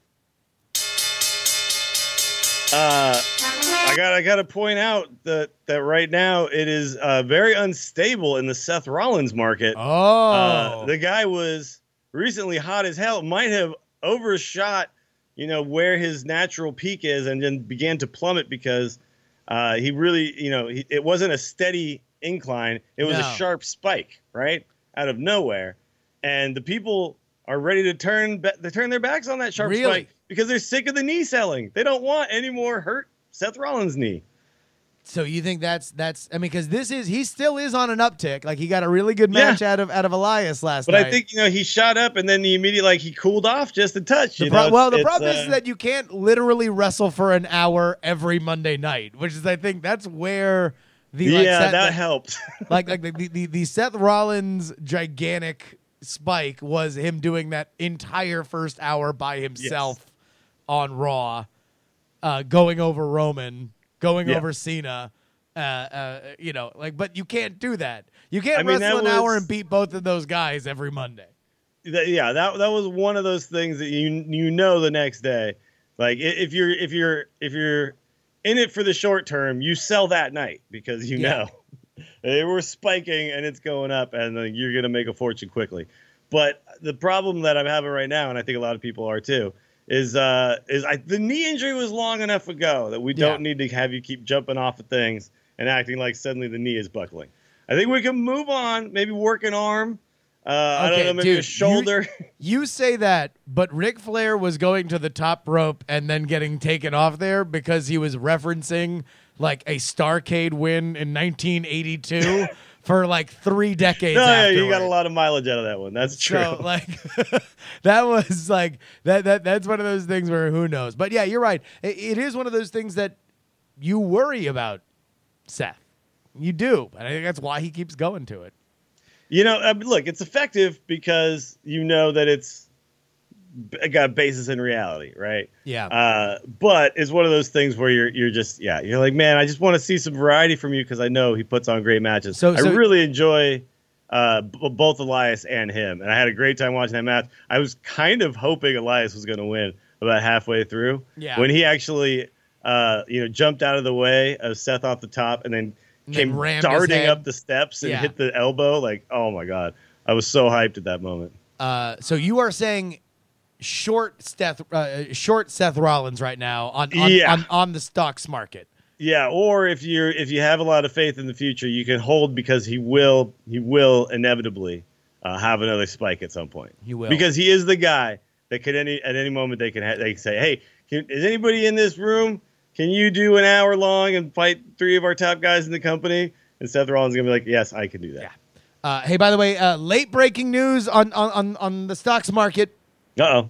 Uh, I got I got to point out that that right now it is uh, very unstable in the Seth Rollins market. Oh. Uh, the guy was recently hot as hell. Might have overshot, you know, where his natural peak is, and then began to plummet because uh, he really, you know, he, it wasn't a steady incline. It was No. a sharp spike, right, out of nowhere. and the people are ready to turn they turn their backs on that sharp Really? spike because they're sick of the knee selling. They don't want any more hurt Seth Rollins' knee. So you think that's that's I mean, because this is he still is on an uptick. Like he got a really good match Yeah. out of out of Elias last But night. I think you know he shot up and then he immediately like he cooled off just a touch. The You pro- know, well, the it's, problem uh, is that you can't literally wrestle for an hour every Monday night, which is I think that's where the like, yeah, Seth, that the- helps. like like the, the the Seth Rollins gigantic spike was him doing that entire first hour by himself on Raw, uh, going over Roman, going Yeah. over Cena. Uh, uh, you know, like, but you can't do that. You can't I mean, wrestle that an hour was- and beat both of those guys every Monday. That- yeah, that that was one of those things that you you know the next day. Like i- if you're if you're if you're in it for the short term, you sell that night because you Yeah. know they were spiking and it's going up, and then you're gonna make a fortune quickly. But the problem that I'm having right now, and I think a lot of people are too, is uh is I, the knee injury was long enough ago that we don't Yeah. need to have you keep jumping off of things and acting like suddenly the knee is buckling. I think we can move on, maybe work an arm. Uh, I don't Okay, know, maybe dude, a shoulder. You say that, but Ric Flair was going to the top rope and then getting taken off there because he was referencing like a Starrcade win in nineteen eighty-two for like three decades. No, yeah, afterward. you got a lot of mileage out of that one. That's true. So like that was like that that that's one of those things where who knows. But yeah, you're right. It, it is one of those things that you worry about Seth. You do. And I think that's why he keeps going to it. You know, I mean, look, it's effective because you know that it's b- got basis in reality, right? Yeah. Uh, but it's one of those things where you're you're just yeah, you're like, man, I just want to see some variety from you because I know he puts on great matches. So- I so- really enjoy uh, b- both Elias and him, and I had a great time watching that match. I was kind of hoping Elias was going to win about halfway through. Yeah. When he actually, uh, you know, jumped out of the way of Seth off the top and then And came then rammed his darting head. up the steps and Yeah. hit the elbow. Like, oh my god, I was so hyped at that moment. Uh, so you are saying short Seth uh, short Seth Rollins right now on on, Yeah. on on the stocks market. Yeah, or if you're if you have a lot of faith in the future, you can hold because he will he will inevitably uh, have another spike at some point. He will. because he is the guy that could any at any moment they can ha- they can say, hey, can, is anybody in this room? Can you do an hour long and fight three of our top guys in the company? And Seth Rollins is gonna be like, yes, I can do that. Yeah. Uh, hey, by the way, uh, late breaking news on, on, on, on the stocks market. Uh oh.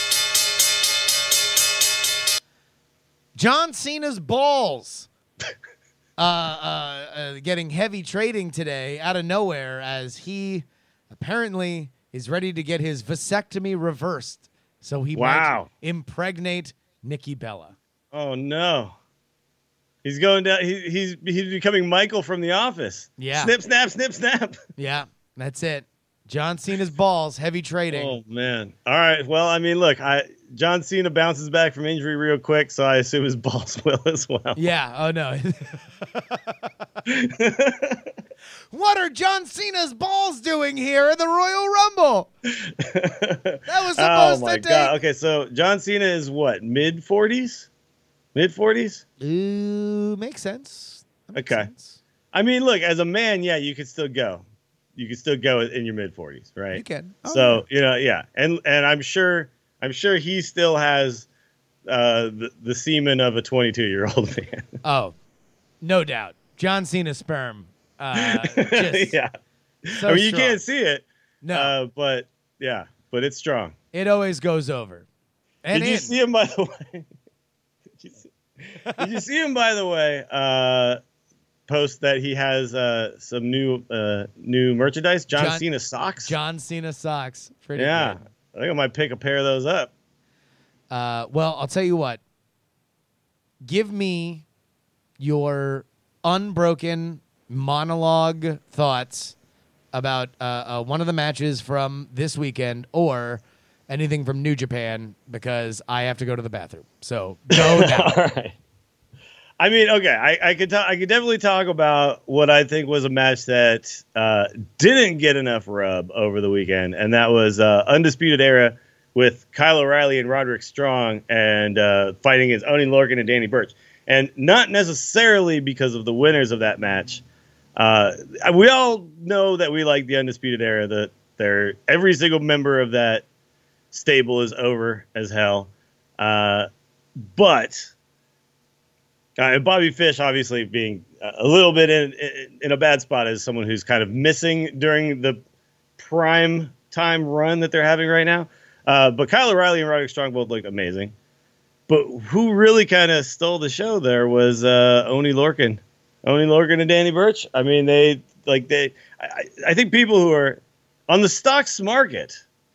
John Cena's balls uh, uh, uh, getting heavy trading today out of nowhere as he apparently is ready to get his vasectomy reversed so he Wow. might impregnate Nikki Bella. Oh no. He's going down. He, he's he's becoming Michael from The Office. Yeah. Snip, snap, snip, snap. Yeah, that's it. John Cena's balls, heavy trading. Oh man! All right. Well, I mean, look, I John Cena bounces back from injury real quick, so I assume his balls will as well. Yeah. Oh no. What are John Cena's balls doing here in the Royal Rumble? That was Oh supposed my to take. god! Okay, so John Cena is what, mid forties, mid forties? Ooh, makes sense. That makes Okay. sense. I mean, look, as a man, yeah, you could still go. You could still go in your mid forties, right? You can. Oh, So you know, yeah, and and I'm sure, I'm sure he still has uh, the, the semen of a twenty-two year old man. Oh, no doubt. John Cena's sperm. Uh, just yeah, so I mean, you strong. can't see it, No, uh, but yeah, but it's strong. it always goes over. And Did you in. see him, by the way? Did you see, did you see him, by the way? Uh, post that he has uh, some new uh, new merchandise. John, John- Cena socks. John Cena socks. Pretty yeah, good. I think I might pick a pair of those up. Uh, well, I'll tell you what. Give me your unbroken monologue thoughts about uh, uh, one of the matches from this weekend or anything from New Japan because I have to go to the bathroom. So go now. All right. I mean, okay, I, I could talk, I could definitely talk about what I think was a match that uh, didn't get enough rub over the weekend, and that was uh, Undisputed Era with Kyle O'Reilly and Roderick Strong and uh, fighting against Oney Lorcan and Danny Burch. And not necessarily because of the winners of that match. Uh, we all know that we like the Undisputed Era. The They're every single member of that stable is over as hell. Uh, but uh, Bobby Fish, obviously being a little bit in, in in a bad spot as someone who's kind of missing during the prime time run that they're having right now. Uh, but Kyle O'Reilly and Roderick Strong both looked amazing. But who really kind of stole the show there was uh, Oney Lorcan. Oney Lorcan and Danny Burch. I mean, they like they. I, I think people who are on the stocks market,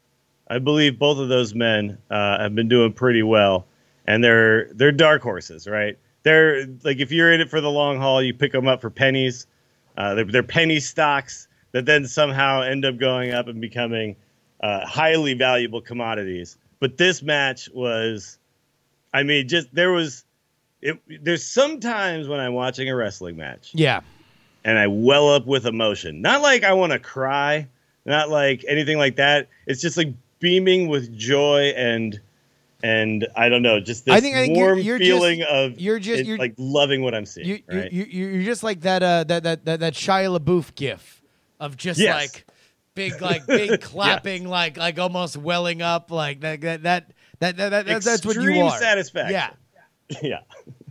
I believe both of those men uh, have been doing pretty well, and they're they're dark horses, right? They're like if you're in it for the long haul, you pick them up for pennies. Uh, they're, they're penny stocks that then somehow end up going up and becoming uh, highly valuable commodities. But this match was, I mean, just there was. It, there's sometimes when I'm watching a wrestling match, yeah, and I well up with emotion. Not like I want to cry, not like anything like that. It's just like beaming with joy and and I don't know, just this I think, I think warm you're, you're feeling just, of you're just it, you're, like loving what I'm seeing. You, right? you, you, you're just like that, uh, that that that that Shia LaBeouf gif of just Yes. like big, like big clapping, yes. like like almost welling up, like that that that that, that, that that's, that's what you Extreme are. satisfaction. Yeah. Yeah.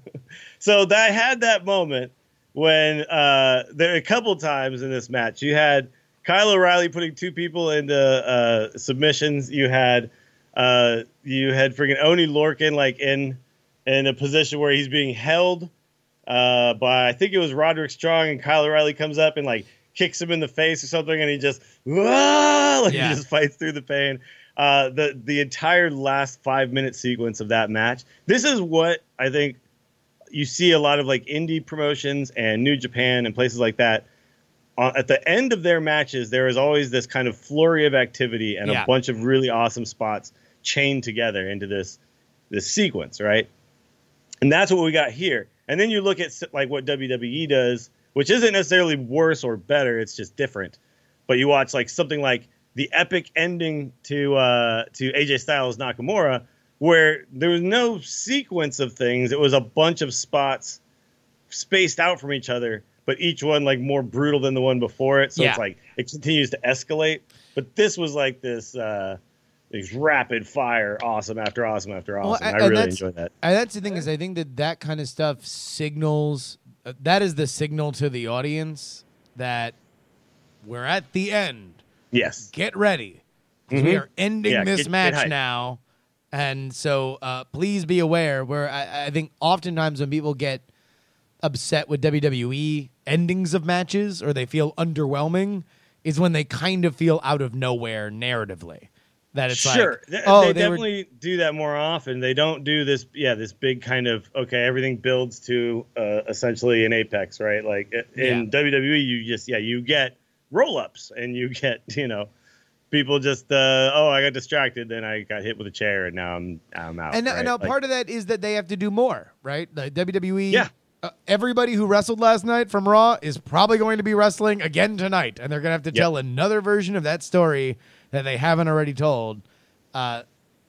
So I had that moment when uh, there a couple times in this match you had Kyle O'Reilly putting two people into uh, submissions. You had uh, you had freaking Oney Lorcan like in in a position where he's being held uh, by I think it was Roderick Strong, and Kyle O'Reilly comes up and like kicks him in the face or something, and he just Wah! like yeah. he just fights through the pain. Uh, the the entire last five minute sequence of that match. This is what I think you see a lot of like indie promotions and New Japan and places like that. Uh, at the end of their matches, there is always this kind of flurry of activity and yeah. a bunch of really awesome spots chained together into this this sequence, right? And that's what we got here. And then you look at like what W W E does, which isn't necessarily worse or better. It's just different. But you watch like something like the epic ending to uh, to A J Styles Nakamura, where there was no sequence of things. It was a bunch of spots spaced out from each other, but each one like more brutal than the one before it. So yeah. it's like it continues to escalate. But this was like this uh, these rapid fire, awesome after awesome after awesome. Well, I really enjoyed that. And that's the thing is, I think that that kind of stuff signals. Uh, that is the signal to the audience that we're at the end. Yes. Get ready. Mm-hmm. We are ending yeah, this get, match get now. And so uh, please be aware where I, I think oftentimes when people get upset with W W E endings of matches or they feel underwhelming is when they kind of feel out of nowhere narratively. That it's sure. like, oh, they, they definitely were... do that more often. They don't do this, yeah, this big kind of, okay, everything builds to uh, essentially an apex, right? Like in yeah. W W E, you just, yeah, you get roll-ups and you get, you know, people just, uh, oh, I got distracted, then I got hit with a chair, and now I'm I'm out. And, right? and now like, part of that is that they have to do more, right? The W W E, yeah. uh, everybody who wrestled last night from Raw is probably going to be wrestling again tonight, and they're going to have to yep. tell another version of that story that they haven't already told. Uh,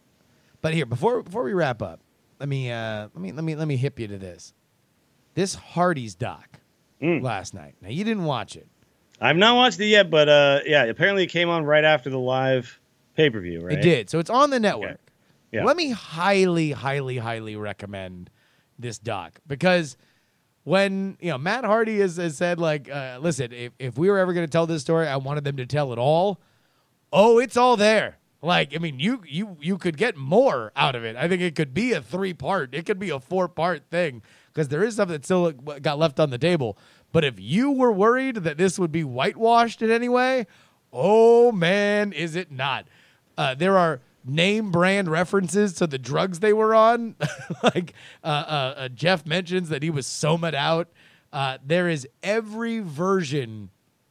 but here, before before we wrap up, let me uh, let me let me let me hip you to this. This Hardy's doc mm. last night. Now you didn't watch it. I've not watched it yet, but uh, yeah, apparently it came on right after the live pay-per-view, right? It did. So it's on the network. Okay. Yeah. Let me highly, highly, highly recommend this doc because when, you know, Matt Hardy has, has said, like, uh, listen, if, if we were ever going to tell this story, I wanted them to tell it all. Oh, it's all there. Like, I mean, you you you could get more out of it. I think it could be a three-part. It could be a four-part thing because there is stuff that still got left on the table. But if you were worried that this would be whitewashed in any way, oh, man, is it not. Uh, there are name brand references to the drugs they were on. like uh, uh, uh, Jeff mentions that he was somaed out. Uh, there is every version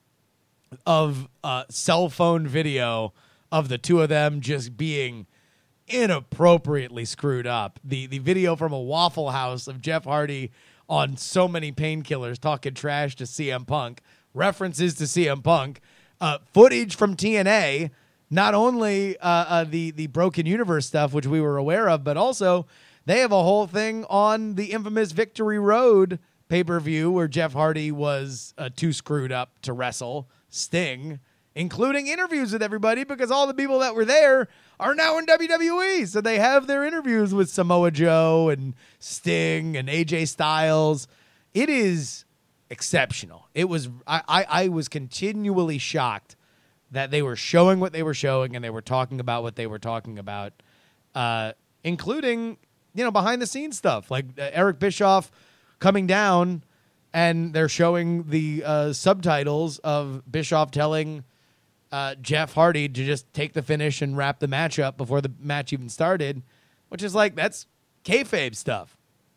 of uh, cell phone video of the two of them just being inappropriately screwed up. The the video from a Waffle House of Jeff Hardy on so many painkillers talking trash to C M Punk, references to C M Punk, uh, footage from T N A, not only uh, uh, the, the Broken Universe stuff, which we were aware of, but also they have a whole thing on the infamous Victory Road pay-per-view where Jeff Hardy was uh, too screwed up to wrestle Sting including interviews with everybody because all the people that were there are now in W W E. So they have their interviews with Samoa Joe and Sting and A J Styles. It is exceptional. It was I, I, I was continually shocked that they were showing what they were showing and they were talking about what they were talking about, uh, including, you know, behind the scenes stuff like uh, Eric Bischoff coming down and they're showing the uh, subtitles of Bischoff telling uh, Jeff Hardy to just take the finish and wrap the match up before the match even started, which is like, that's kayfabe stuff.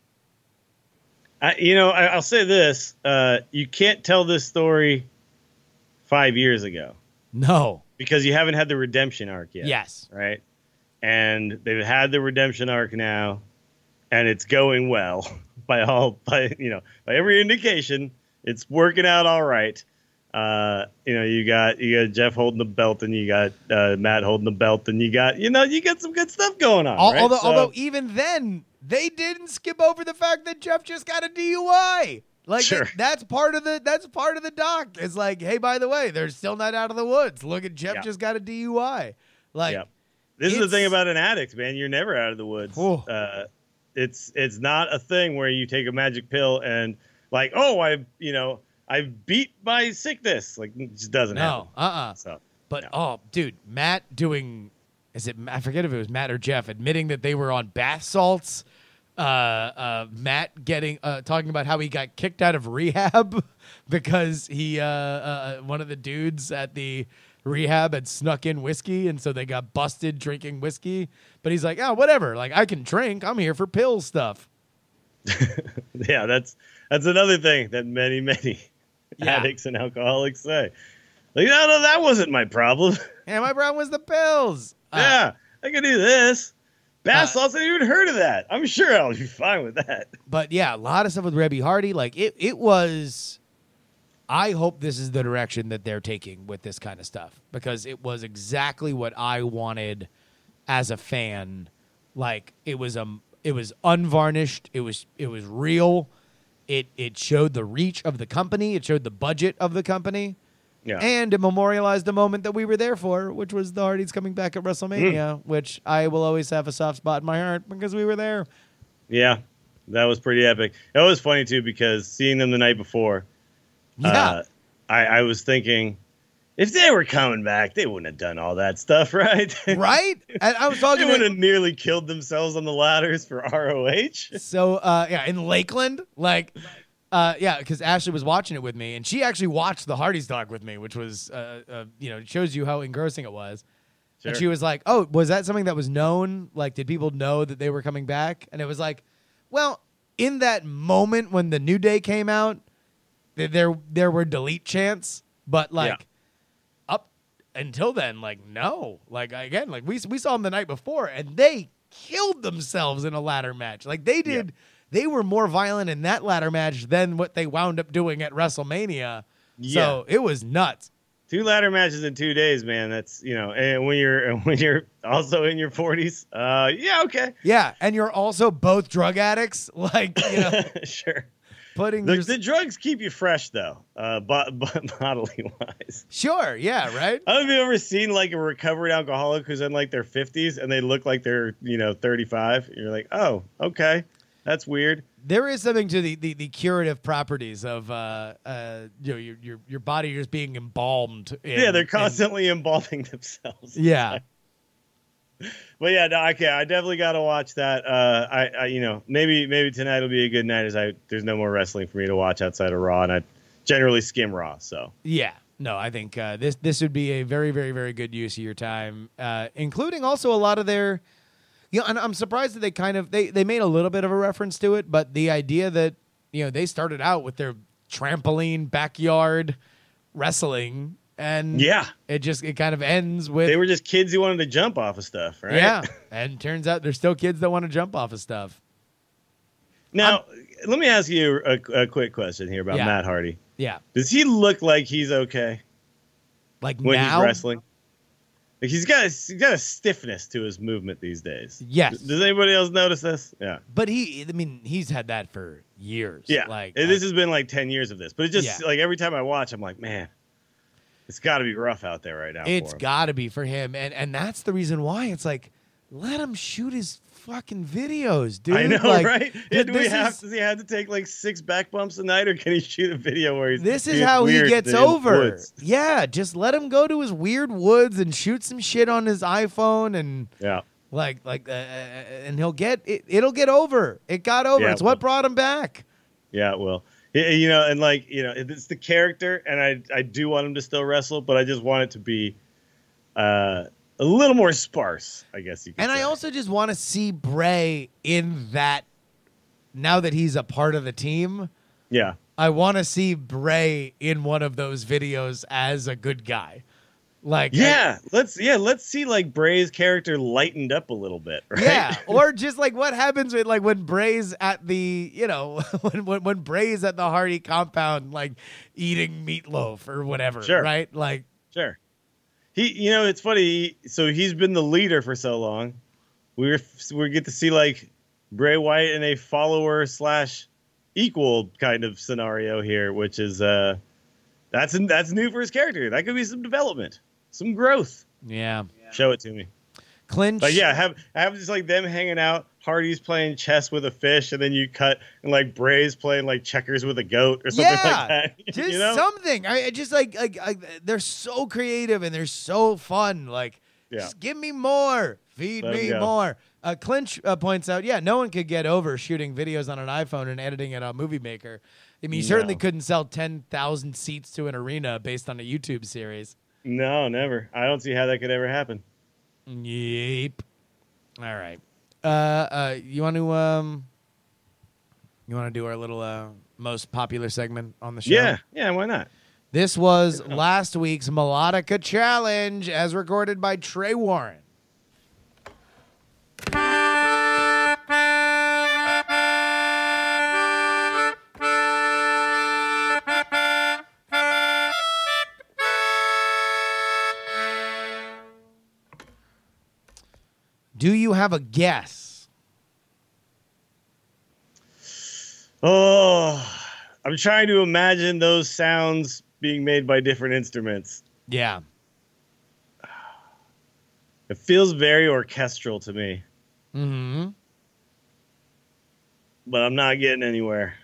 I, you know, I, I'll say this. Uh, you can't tell this story five years ago. No. Because you haven't had the redemption arc yet. Yes. Right? And they've had the redemption arc now, and it's going well by all, by, you know, by every indication. It's working out all right. Uh, you know, you got you got Jeff holding the belt, and you got uh, Matt holding the belt, and you got, you know, you got some good stuff going on. Al- right? Although, so, although even then, they didn't skip over the fact that Jeff just got a D U I. Like Sure. it, that's part of the that's part of the doc. It's like, hey, by the way, they're still not out of the woods. Look at Jeff Yeah. just got a D U I. Like, yeah. This is the it's- thing about an addict, man. You're never out of the woods. Oh. Uh, it's it's not a thing where you take a magic pill and like, oh, I you know I beat my sickness. Like, it just doesn't no, uh, happen. uh So, But no. oh, dude, Matt doing is it? I forget if it was Matt or Jeff admitting that they were on bath salts. Uh, uh, Matt getting uh, talking about how he got kicked out of rehab because he uh, uh, one of the dudes at the rehab had snuck in whiskey, and so they got busted drinking whiskey. But he's like, oh, whatever. Like, I can drink. I'm here for pill stuff. yeah, that's that's another thing that many many Yeah. addicts and alcoholics say. Like, no, no, that wasn't my problem. Yeah, my problem was the pills. Uh, yeah, I can do this. Bath Uh, salts, I haven't even heard of that. I'm sure I'll be fine with that. But yeah, a lot of stuff with Rebby Hardy. Like it, it was. I hope this is the direction that they're taking with this kind of stuff because it was exactly what I wanted as a fan. Like it was um, it was unvarnished. It was it was real. It it showed the reach of the company. It showed the budget of the company. Yeah. And it memorialized the moment that we were there for, which was the Hardys coming back at WrestleMania, Mm. which I will always have a soft spot in my heart because we were there. Yeah, that was pretty epic. It was funny, too, because seeing them the night before, Yeah. uh, I, I was thinking, if they were coming back, they wouldn't have done all that stuff, right? Right? And I was They talking would to, have nearly killed themselves on the ladders for R O H. so uh yeah, in Lakeland, like uh yeah, because Ashley was watching it with me, and she actually watched the Hardy's talk with me, which was uh, uh you know, it shows you how engrossing it was. And Sure. she was like, "Oh, was that something that was known? Like, did people know that they were coming back?" And it was like, well, in that moment when the New Day came out, th- there there were delete chants, but like Yeah. up until then, like no, like again, like we we saw them the night before, and they killed themselves in a ladder match. Like they did, they were more violent in that ladder match than what they wound up doing at WrestleMania. So it was nuts. Two ladder matches in two days, man. That's, you know, and when you're when you're also in your forties, uh, yeah, okay, Yeah, and you're also both drug addicts, like you know, sure. putting The, your- the drugs keep you fresh, though, uh, bo- bo- bodily wise. sure, yeah, right. I don't know if you've ever seen like a recovered alcoholic who's in like their fifties and they look like they're, you know, thirty-five. You're like, oh, okay, that's weird. There is something to the, the, the curative properties of uh, uh, you know, your your your body just being embalmed. In, yeah, they're in- constantly embalming themselves. yeah, But yeah, no, okay, I definitely got to watch that. Uh, I, I, you know, maybe maybe tonight will be a good night as I there's no more wrestling for me to watch outside of Raw, and I generally skim Raw. So yeah. No, I think uh, this this would be a very very very good use of your time, uh, including also a lot of their. You know, and I'm surprised that they kind of they, they made a little bit of a reference to it, but the idea that you know they started out with their trampoline backyard wrestling, and yeah, it just it kind of ends with they were just kids who wanted to jump off of stuff, right? yeah, and turns out there's still kids that want to jump off of stuff. Now, let me ask you a, a quick question here about Yeah. Matt Hardy. Yeah, Does he look like he's okay like when now, he's wrestling? Like he's got a, he's got a stiffness to his movement these days. Yes. Does anybody else notice this? Yeah. but he I mean he's had that for years. Yeah. like And this has been like ten years of this, but it just Yeah. like every time I watch, I'm like, man, It's got to be rough out there right now. It's for him. got to be for him, and and that's the reason why it's like, let him shoot his fucking videos, dude. I know, like, right? th- Do we this have is- does he have to take like six back bumps a night, or can he shoot a video where he's This is being how he weird gets in the over. woods? Yeah, just let him go to his weird woods and shoot some shit on his iPhone and Yeah. like like uh, and he'll get it. It'll get over. It got over. Yeah, it's it what will. brought him back. Yeah, it will. Y- You know, and like, you know, it's the character, and I I do want him to still wrestle, but I just want it to be uh, a little more sparse, I guess you could And say. I also just want to see Bray in that. Now that he's a part of the team, Yeah. I want to see Bray in one of those videos as a good guy. Like Yeah, let's yeah, let's see like Bray's character lightened up a little bit, right? Yeah, or just like what happens with like when Bray's at the, you know, when when, when Bray's at the Hardy compound, like eating meatloaf or whatever, Sure. right? Like, Sure. He, you know, it's funny. So he's been the leader for so long. We were, we get to see like Bray Wyatt in a follower slash equal kind of scenario here, which is uh, that's that's new for his character. That could be some development, some growth. yeah, Show it to me. clinch. But yeah, have have just like them hanging out. Hardy's playing chess with a fish, and then you cut and like Bray's playing like checkers with a goat or something yeah, like that. just you know? something. I I just like like I, they're so creative and they're so fun. Like, Yeah. just give me more, feed Let 'em me go. more. Uh, Clinch uh, points out, yeah, no one could get over shooting videos on an iPhone and editing it on Movie Maker. I mean, you certainly No. couldn't sell ten thousand seats to an arena based on a YouTube series. No, never. I don't see how that could ever happen. Yep. All right. Uh, uh, you want to um, you want to do our little uh most popular segment on the show? Yeah, yeah. Why not? This was last week's Melodica Challenge, as recorded by Trey Warren. Do you have a guess? Oh, I'm trying to imagine those sounds being made by different instruments. Yeah. It feels very orchestral to me, Mm-hmm. but I'm not getting anywhere.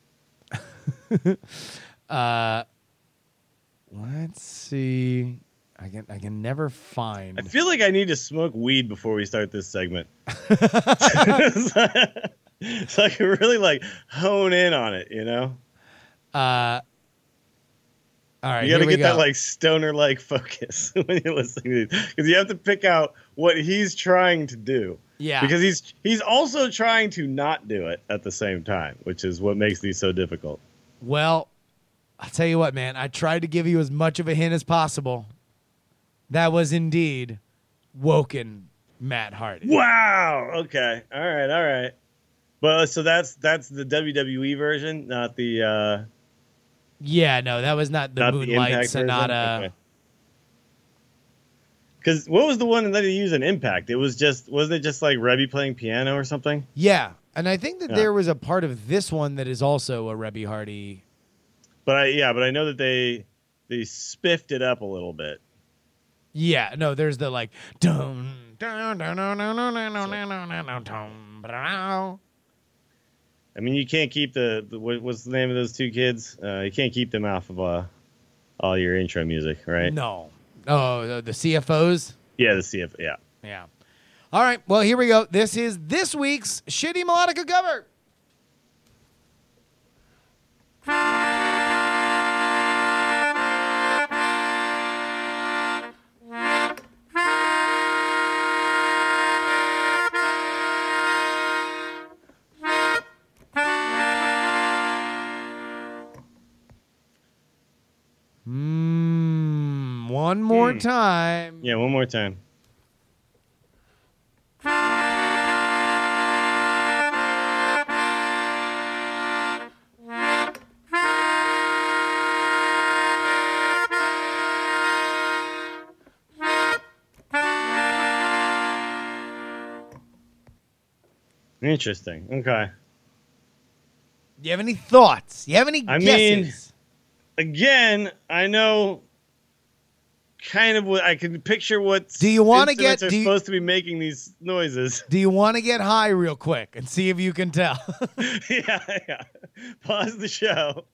Uh, let's see. I can I can never find. I feel like I need to smoke weed before we start this segment. So I can really like hone in on it, you know? Uh, all right, You got to here we get that go. like stoner like focus when you're listening to these, because you have to pick out what he's trying to do. Yeah. Because he's he's also trying to not do it at the same time, which is what makes these so difficult. Well, I'll tell you what, man. I tried to give you as much of a hint as possible. That was indeed Woken Matt Hardy. Wow. Okay. All right. All right. Well, so that's that's the W W E version, not the uh, Yeah, no, that was not the not the Moonlight Impact Sonata. version. Because what was the one that he used in Impact? It was just wasn't it just like Rebby playing piano or something? Yeah, and I think that Yeah. there was a part of this one that is also a Rebby Hardy. But I yeah, but I know that they they spiffed it up a little bit. Yeah, no, there's the like dun dun dun dun dun dun dun dun dun dun dun dun brow. I mean, you can't keep the, the what, what's the name of those two kids? Uh, you can't keep them off of uh, all your intro music, right? No, oh, the, the C F Os. Yeah, the C F. Yeah. Yeah. All right. Well, here we go. This is this week's Shitty Melodica cover. Mm, one more Hmm. time. Yeah. One more time. Interesting. Okay. Do you have any thoughts? Do you have any I mean- guesses? Again, I know kind of what I can picture. What do you want to get? Are do you, supposed to be making these noises. Do you want to get high real quick and see if you can tell? yeah, yeah. Pause the show.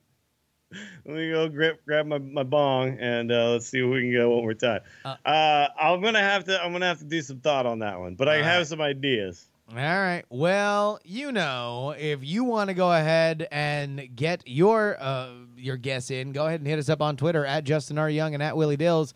Let me go grab grab my, my bong and uh, let's see if we can go one more time. Uh, uh, I'm gonna have to I'm gonna have to do some thought on that one, but I have right. some ideas. All right. Well, you know, if you want to go ahead and get your uh, your guess in, go ahead and hit us up on Twitter at Justin R. Young and at Willie Dills.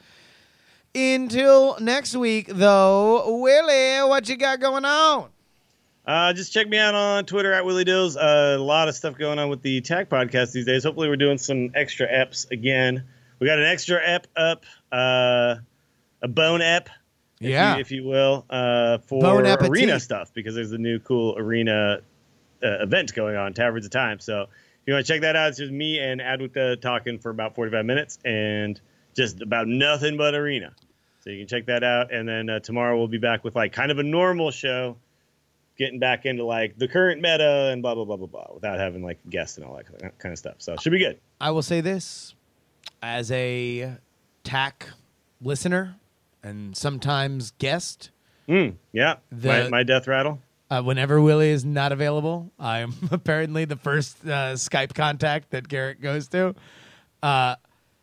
Until next week, though, Willie, what you got going on? Uh, just check me out on Twitter at Willie Dills. Uh, a lot of stuff going on with the Tag Podcast these days. Hopefully we're doing some extra eps again. We got an extra ep up, uh, a bone ep, if, yeah. you, if you will, uh, for arena stuff, because there's a new cool arena uh, event going on, Taverns of Time. So if you want to check that out, it's just me and Adwicta talking for about forty-five minutes and just about nothing but arena. So you can check that out. And then uh, tomorrow we'll be back with like kind of a normal show, getting back into like the current meta and blah, blah, blah, blah, blah, without having like guests and all that kind of stuff. So it should be good. I will say this as a T A C listener and sometimes guest. Mm, yeah. The, my, my death rattle. Uh, whenever Willie is not available, I am apparently the first uh, Skype contact that Garrett goes to. Uh,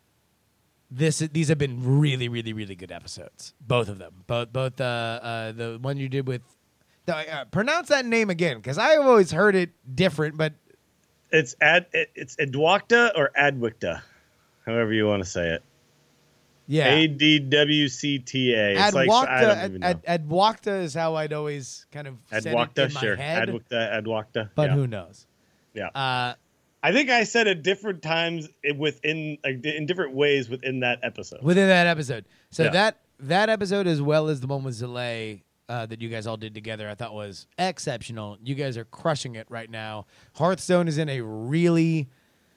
This these have been really, really, really good episodes. Both of them. Both both uh, uh, the one you did with uh, pronounce that name again, because I've always heard it different, but it's ad it's Adwicta or Adwicta, however you want to say it. Yeah, A D W C T A. Adwicta, like, I don't even know. Ad, Adwicta is how I'd always kind of said Adwicta, it in my sure. head. Adwicta, Adwicta. But yeah. who knows? Yeah. Uh, I think I said it different times within, like, in different ways within that episode. Within that episode. So yeah. that that episode, as well as the one with Zalay uh, that you guys all did together, I thought was exceptional. You guys are crushing it right now. Hearthstone is in a really,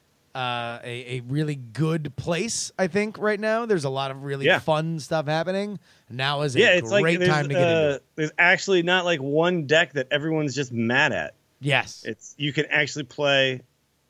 uh, a, a really good place, I think, right now. There's a lot of really yeah. fun stuff happening. Now is a yeah, it's great like time to uh, get into it. There's actually not like one deck that everyone's just mad at. Yes. It's you can actually play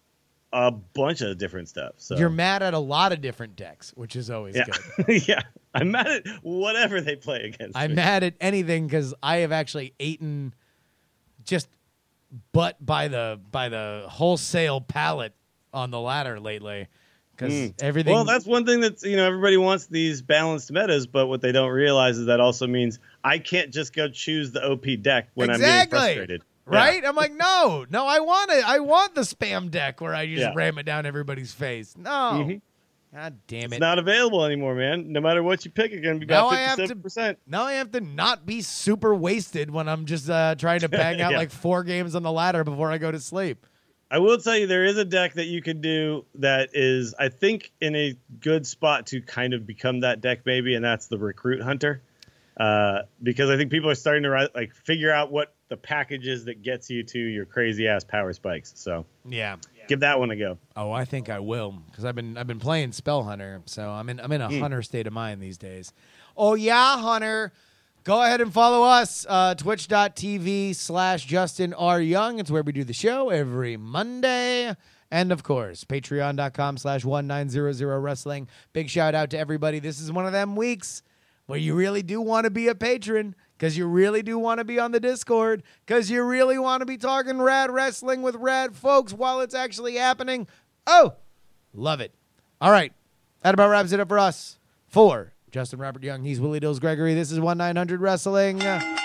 a bunch of different stuff. So you're mad at a lot of different decks, which is always yeah. good. yeah. I'm mad at whatever they play against. I'm me. mad at anything because I have actually eaten just butt by the by the wholesale pallet on the ladder lately. Because mm. everything. Well, that's one thing that's, you know, everybody wants these balanced metas, but what they don't realize is that also means I can't just go choose the O P deck when exactly. I'm getting frustrated. Right? Yeah. I'm like, no, no, I want it. I want the spam deck where I just yeah. ram it down everybody's face. No. Mm-hmm. God damn it. It's not available anymore, man. No matter what you pick, it's going to be about fifty-seven percent. Now I have to not be super wasted when I'm just uh, trying to bang out yeah. like four games on the ladder before I go to sleep. I will tell you, there is a deck that you can do that is, I think, in a good spot to kind of become that deck, maybe, and that's the Recruit Hunter. Uh, because I think people are starting to like figure out what the package is that gets you to your crazy ass power spikes. So yeah, give that one a go. Oh, I think I will, because I've been I've been playing Spell Hunter, so I'm in I'm in a mm. hunter state of mind these days. Oh yeah, Hunter. Go ahead and follow us, uh, twitch.tv slash Justin R. Young. It's where we do the show every Monday. And, of course, patreon.com slash 1900 wrestling. Big shout out to everybody. This is one of them weeks where you really do want to be a patron, because you really do want to be on the Discord, because you really want to be talking rad wrestling with rad folks while it's actually happening. Oh, love it. All right. That about wraps it up for us. For Justin Robert Young, he's Willie Dills Gregory. This is one nine hundred Wrestling. Be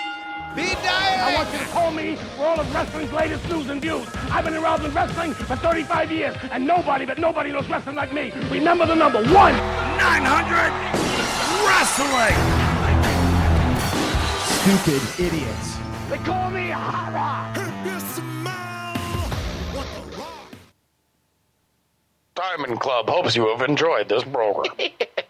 Diary! I want you to call me for all of wrestling's latest news and views. I've been around in wrestling for thirty-five years, and nobody but nobody knows wrestling like me. Remember the number one, nine hundred Wrestling! Stupid idiots. They call me Hara. Diamond Club hopes you have enjoyed this program.